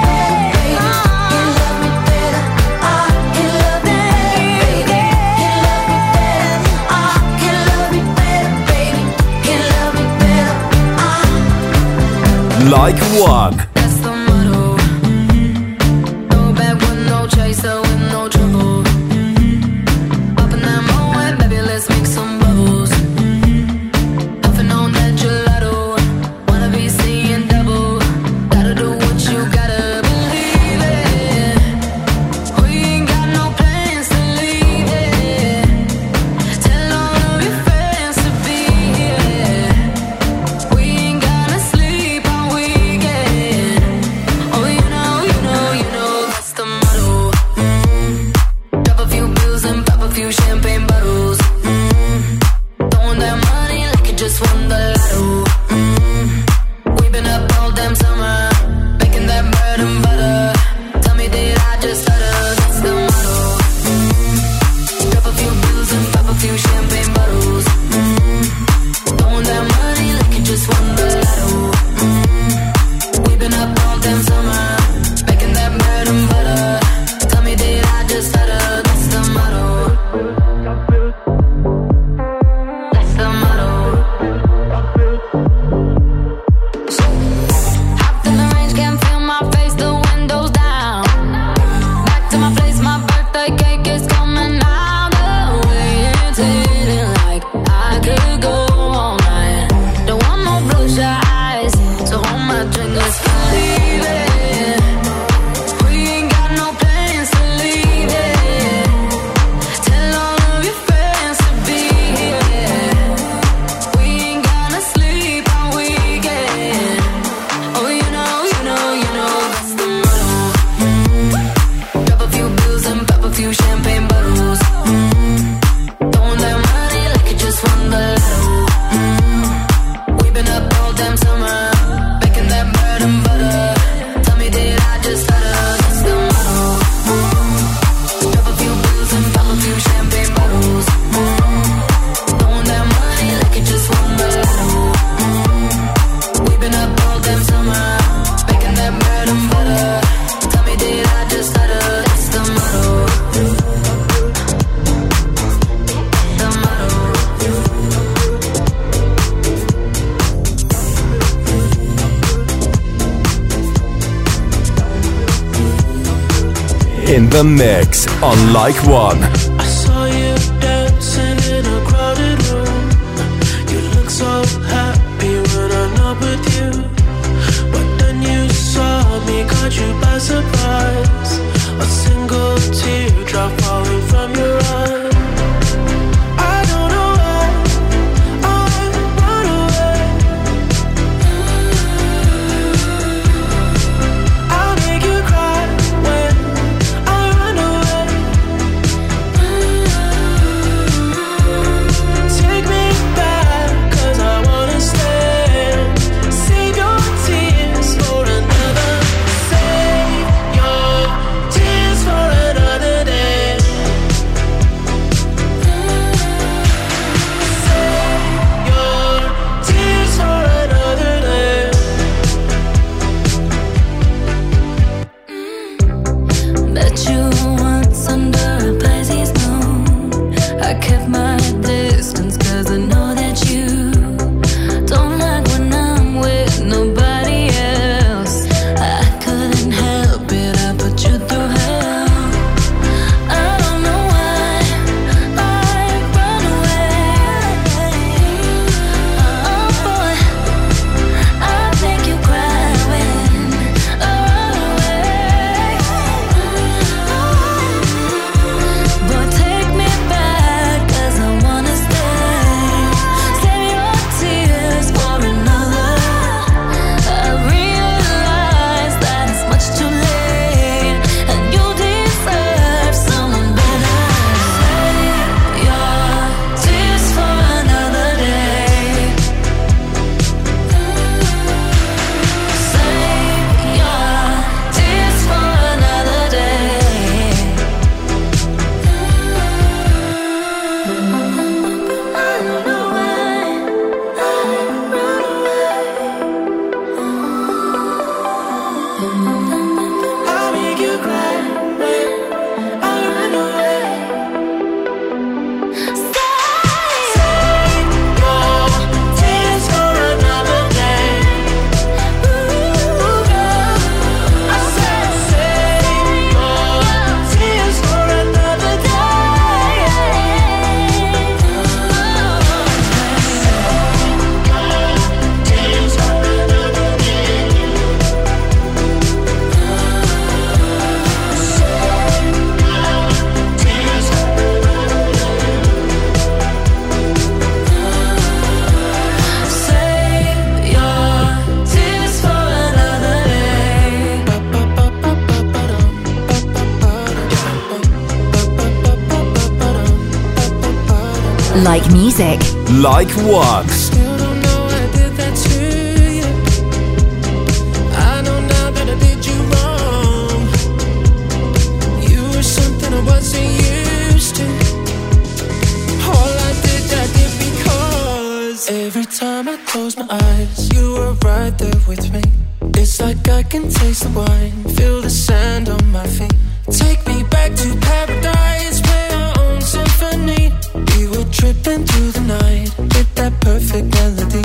better, I can love me better, I can love me better, baby. Can love me better, I can love me better, baby. Can love me better, I Like One. That's the motto. No bad one, no chaser with no trouble. Popping that Moet, baby, let's make some bubbles. Puffing on that gelato, wanna be seeing double. Gotta do what you gotta believe it. We ain't got no plans to leave it. Tell all of your friends to be here. We ain't gonna sleep all weekend. Oh, you know, you know, you know that's the motto. Mm. Drop a few bills and pop a few champagne bottles. Mm. Throwing that money like you just won the lotto. Mm. We've been up all damn summer, making that bread The Mix on Like One. I saw you dancing in a crowded room. You look so happy when I'm not with you. But then you saw me, caught you by surprise. A single teardrop falling from your eye. I don't know why I run away. I'll make you cry when I run away. Take me back, 'cause I wanna stay. Save your tears for another. Save your tears for another day. Save your tears for another day. Met you once under a Pisces moon. I kept my distance 'cause I know that you don't like when I'm with nobody else. I couldn't help it, I put you through hell. I don't know why I run away. Oh boy, I make you cry when I run away. But take me back, 'cause I wanna stay. Save your tears for another. I realize that it's much too late, and you deserve someone better. Save your tears for another day. Save your tears for another day. I don't know why I run away. I'll make you cry when I run away. Save your tears for another day. Ooh, girl, I said save your tears for another day. Tears for another day. Save your tears for another day. Like music. Like One. Still don't know I did that to you. I know now that I did you wrong. You were something I wasn't used to. All I did, I did because every time I close my eyes, you were right there with me. It's like I can taste the wine, feel the sand on my feet. Take me back to paradise, play our own symphony. We were tripping through the night with that perfect melody.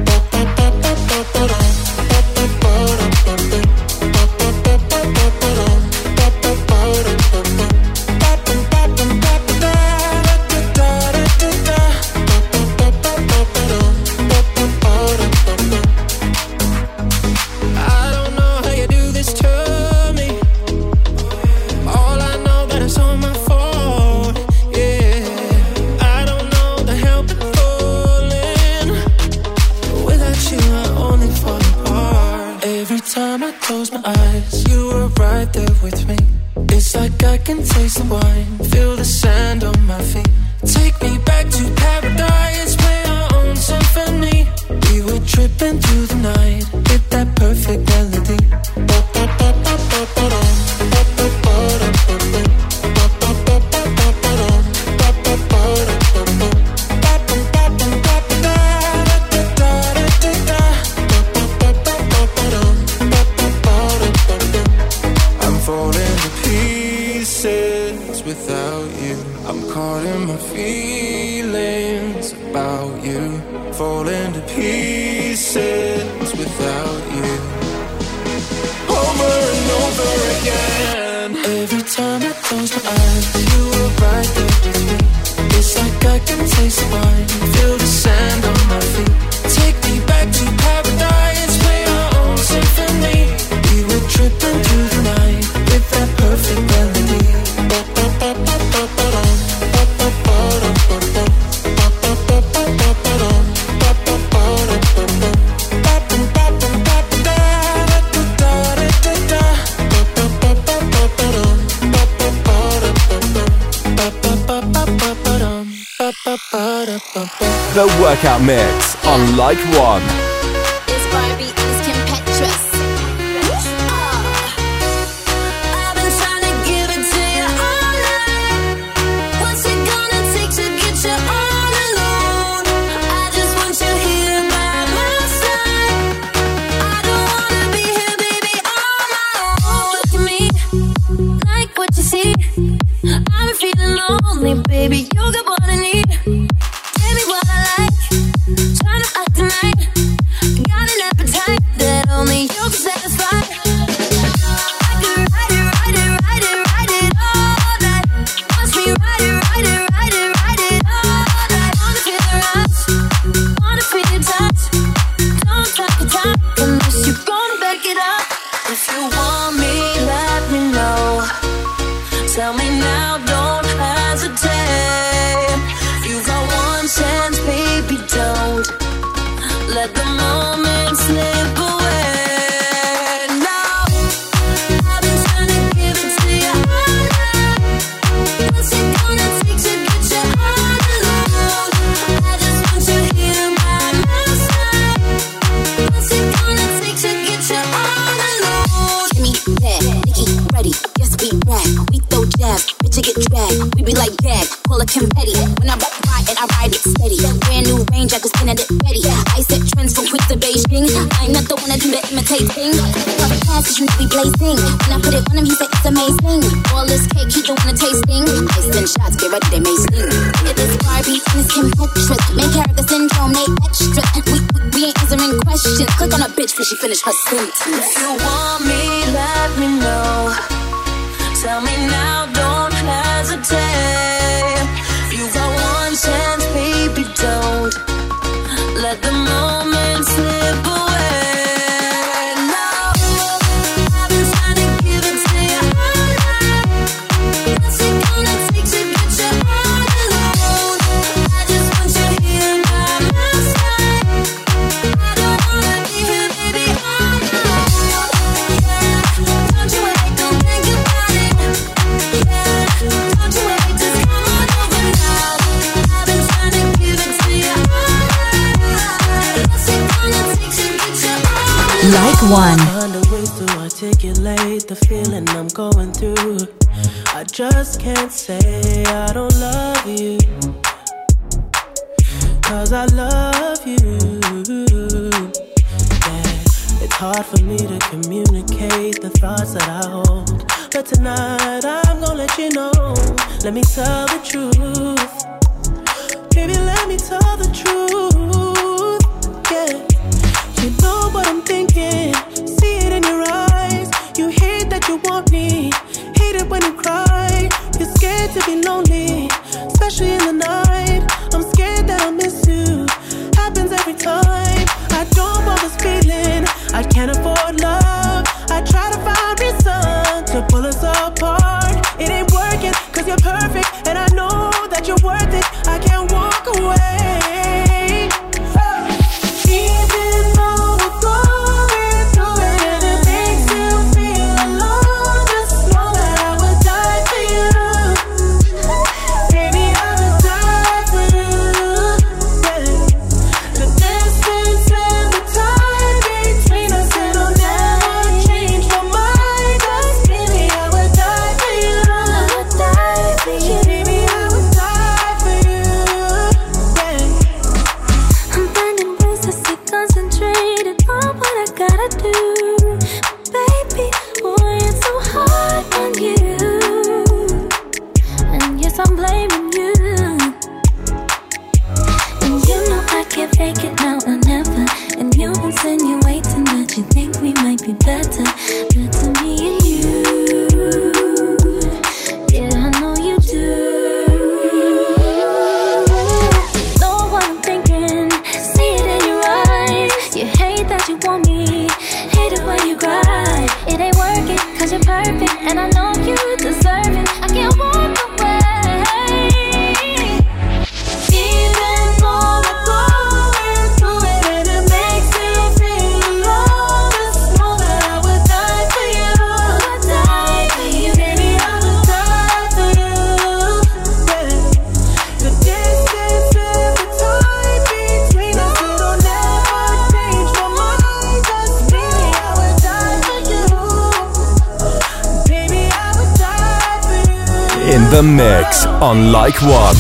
I don't know how you do this to me. All I know that it's all my fault. Yeah, I don't know the help in falling. Without you, I only fall apart. Every time I close my eyes, you were right there with me. It's like I can taste the wine, feel the sand on my feet. Take me back to paradise, play our own symphony. We were tripping through the night with that perfect melody. I'm falling to pieces without you. I'm caught in my feelings about you. Falling to pieces without you. Over and over again. Every time I close my eyes, you were right there with me. It's like I can taste the wine, feel the sand on my feet. Take me back to paradise, play our own symphony. We were tripping through the night with that perfect melody. The Workout Mix on Like One. It's Barbie, it's Kim Petras. I've been trying to give it to you all night. What's it gonna take to get you all alone? I just want you here by my side. I don't wanna be here, baby, on my own. Look at me, like what you see. I'm feeling lonely, baby, you got what I need. What I like, trying to act tonight. Got an appetite that only you can satisfy. I could ride it, ride it, ride it, ride it all night. Watch me ride it, ride it, ride it, ride it all night. Wanna feel the rush, wanna feel your touch. Don't take your time unless you're gonna back it up. If you want me, let me know. Tell me now, don't hesitate. You got one chance, baby, don't let the moment slip away. No, I've been trying to give it to you all night. What's it gonna take to get you all alone? I just want you here by my side. What's it gonna take to get you all alone? Give me that, Nikki, ready, yes we rap. We throw jabs, bitch, you get dragged. We be like gag, call it confetti. When I ride and I ride it steady. Brand new range, I just spin at it ready. I set trends from quick to Beijing. I'm not the one that do the imitating. Puff pass is really blazing. When I put it on him, he said it's amazing. All this cake, he don't wanna tasting. I send shots, get ready, they may sting. It is Barbie and it's Kim Petras. Main character syndrome, they extra. We, we, we ain't answering questions. Click on a bitch when she finish her sentence. If you want me, let me know. Tell me now, don't hesitate. You got one chance, baby, don't let the moment slip away. No, I've been trying to give it to you all night. What's it gonna take to get you all alone? I just want you here by my side. I don't wanna be here, baby, all alone. Yeah, don't you wait, don't think about it. Yeah, don't you wait, just come on over now. I've been trying to give it to you all night. What's it gonna take to get you all alone? Like One. Find a way to articulate the feeling I'm going through. I just can't say I don't love you, 'cause I love you. Yeah, it's hard for me to communicate the thoughts that I hold, but tonight I'm gonna let you know. Let me tell the truth. Baby, let me tell the truth. Yeah, you know what I'm thinking. See it in your eyes. You hate that you want me. Hate it when you cry. You're scared to be lonely, especially in the night. I'm scared that I'll miss you. Happens every time. I don't want this feeling. I can't afford love. I try to find reason to pull us apart. It ain't working, 'cause you're perfect, and I know that you're worth it. I can't walk away. Even though we're going through it and it makes you feel alone, just know that I would die for you. Baby, I would die for you. Yeah. The distance and the time between us, it'll never change my mind. 'Cause baby, I would die for you. I would die for you. Baby, I would die for you. Yeah. I'm finding ways to stay concentrated on what I gotta do. Baby, boy, it's so hard on you. And yes, I'm blaming you. And you know I can't fake it now or never. And you insinuating that you think we might be better. Better me and you. Yeah, perfect, and I know you deserve it. I can't walk away. Even though we're going through it, and it makes you feel alone, just know that I would die for you. I would die for you, baby. I would die for you. Yeah. The distance and the time between us, it'll never change my mind. Just baby, I would die for you. Baby, I would die for you. In the mix on Like One.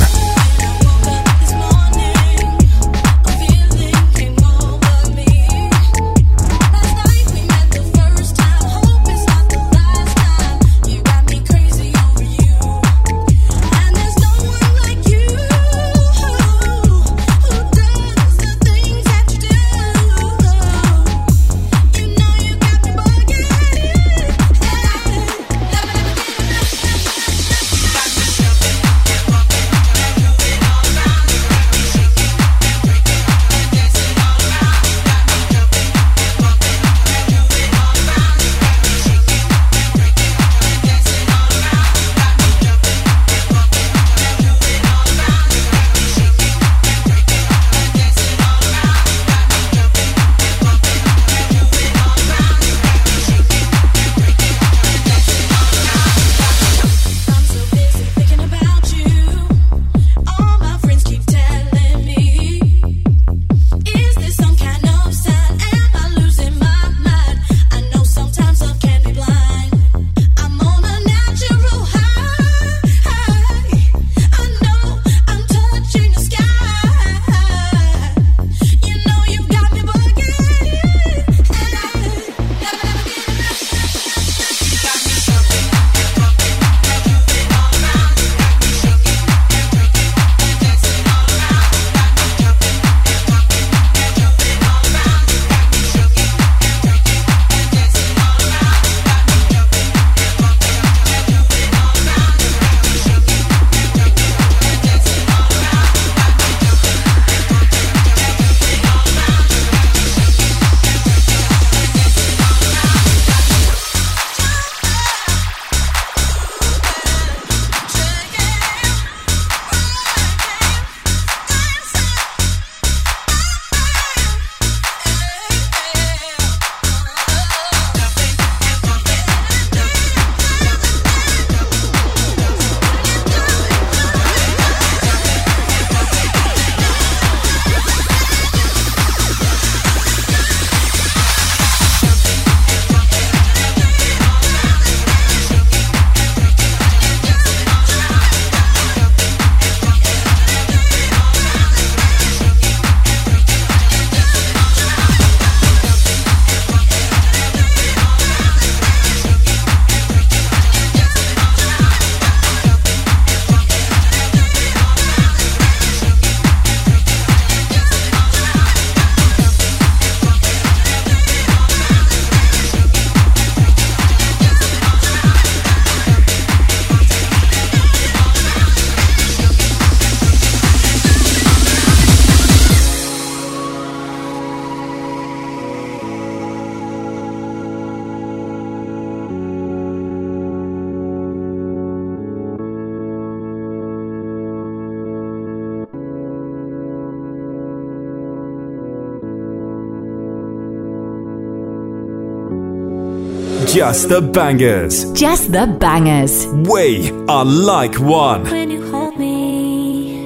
Just the bangers. Just the bangers. We are Like One. When you hold me,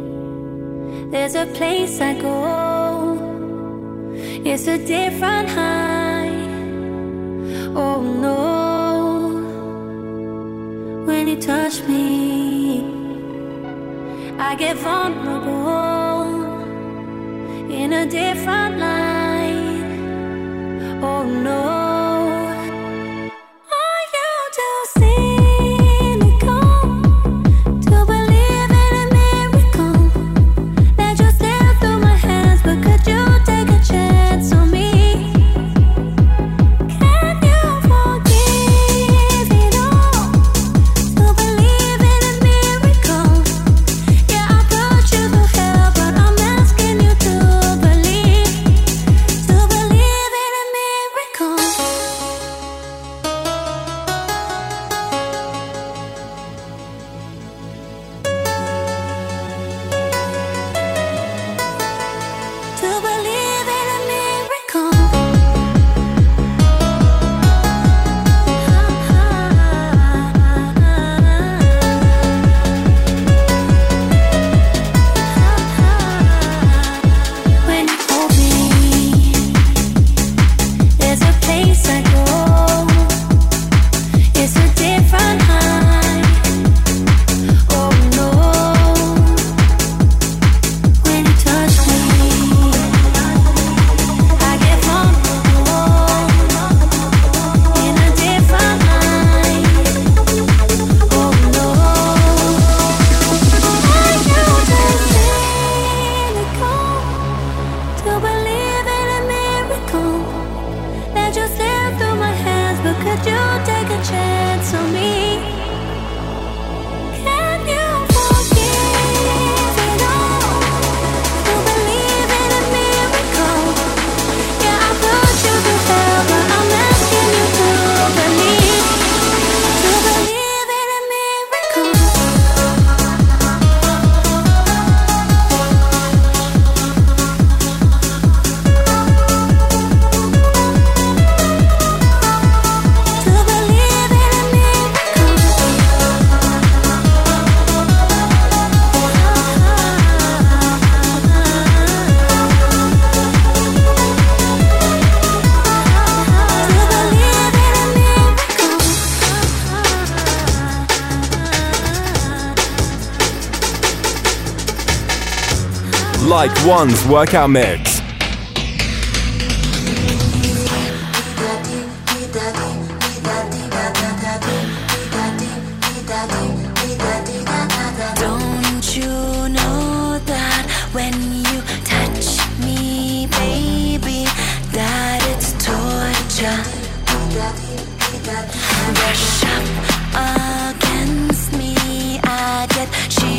there's a place I go. It's a different high. Oh no. When you touch me, I get vulnerable in a different light. Oh no. Believe to believe in a miracle that you slip through my hands, but could you take a chance on me? Can you forgive it all? To believe in a miracle. Yeah, I put you through hell, but I'm asking you to believe, to believe in a miracle. Like One's workout mix. Don't you know that when you touch me, baby, that it's torture? Brush up against me, I get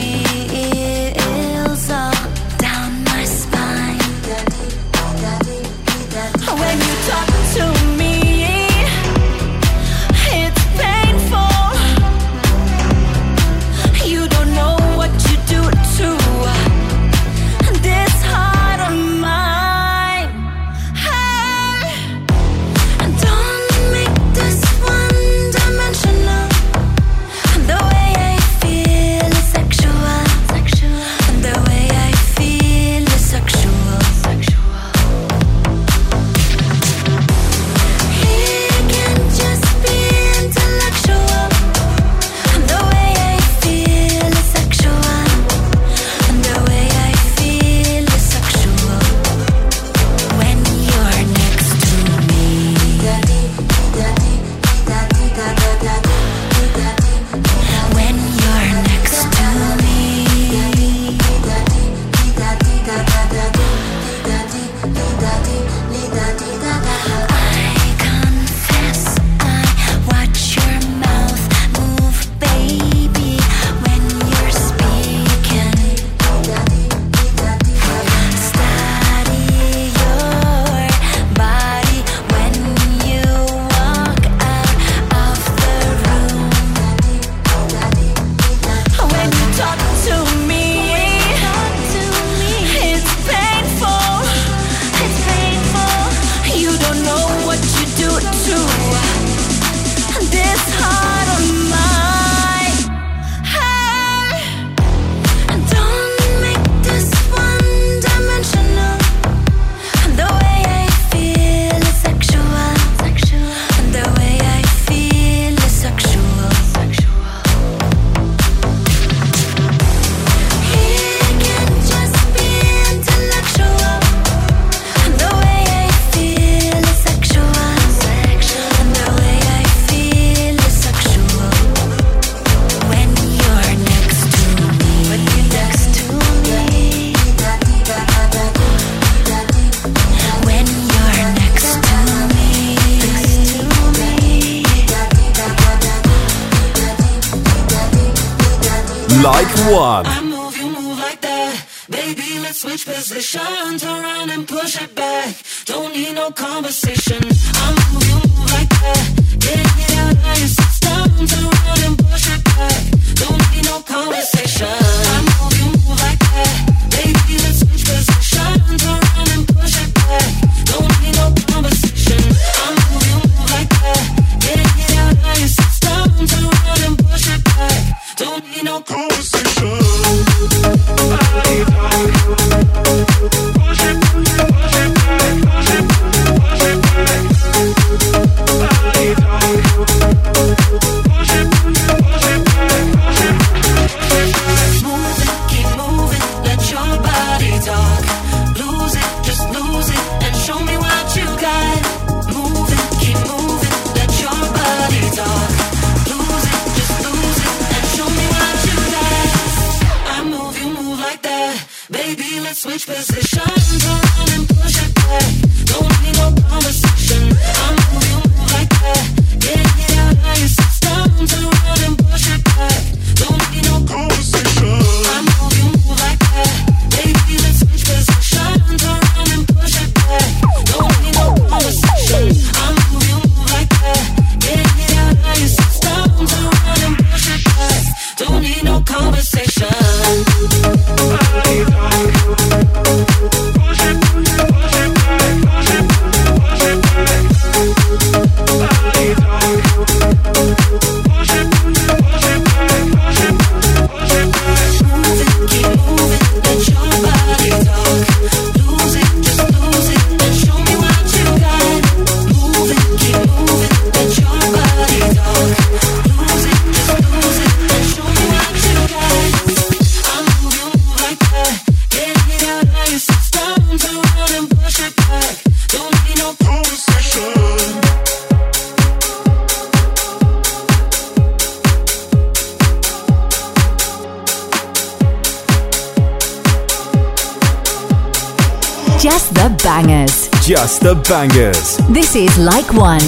chills all down my spine. When you talk to me, it's painful. You don't know what you do to this heart of mine. Hey, don't make this one-dimensional. The way I feel is sexual. The way I feel is sexual. He can just be intellectual. The way I feel is sexual. The way I feel is sexual. When you're next to me. When you're next to me. I confess I watch your mouth move, baby, when you're speaking. Study your body when you walk out of the room. When you talk to me, it's painful. It's painful. You don't know what you do to this heart of mine. Hey, don't make this one-dimensional. The way I feel is sexual. The way I feel is sexual. He can just be intellectual. The way I feel is sexual. The way I feel is sexual. When you're next to me. When you're next to me. When you're next to me. Like One. I move, you move like that. Baby, let's switch positions. Turn around and push it back. Don't need no conversation. I move, you move like that. Get it out of your system. Turn around and push it back. Don't need no conversation. I move, you move like that. Baby, let's switch positions. Turn around and push it back. Don't need no conversation. I move, you move like that. Get it out of your system. Turn around and push it back. Don't need no conversation. Push it, push it back, push it, push it back. bangers. Just the bangers. This is Like One.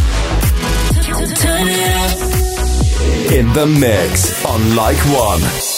In the mix on Like One.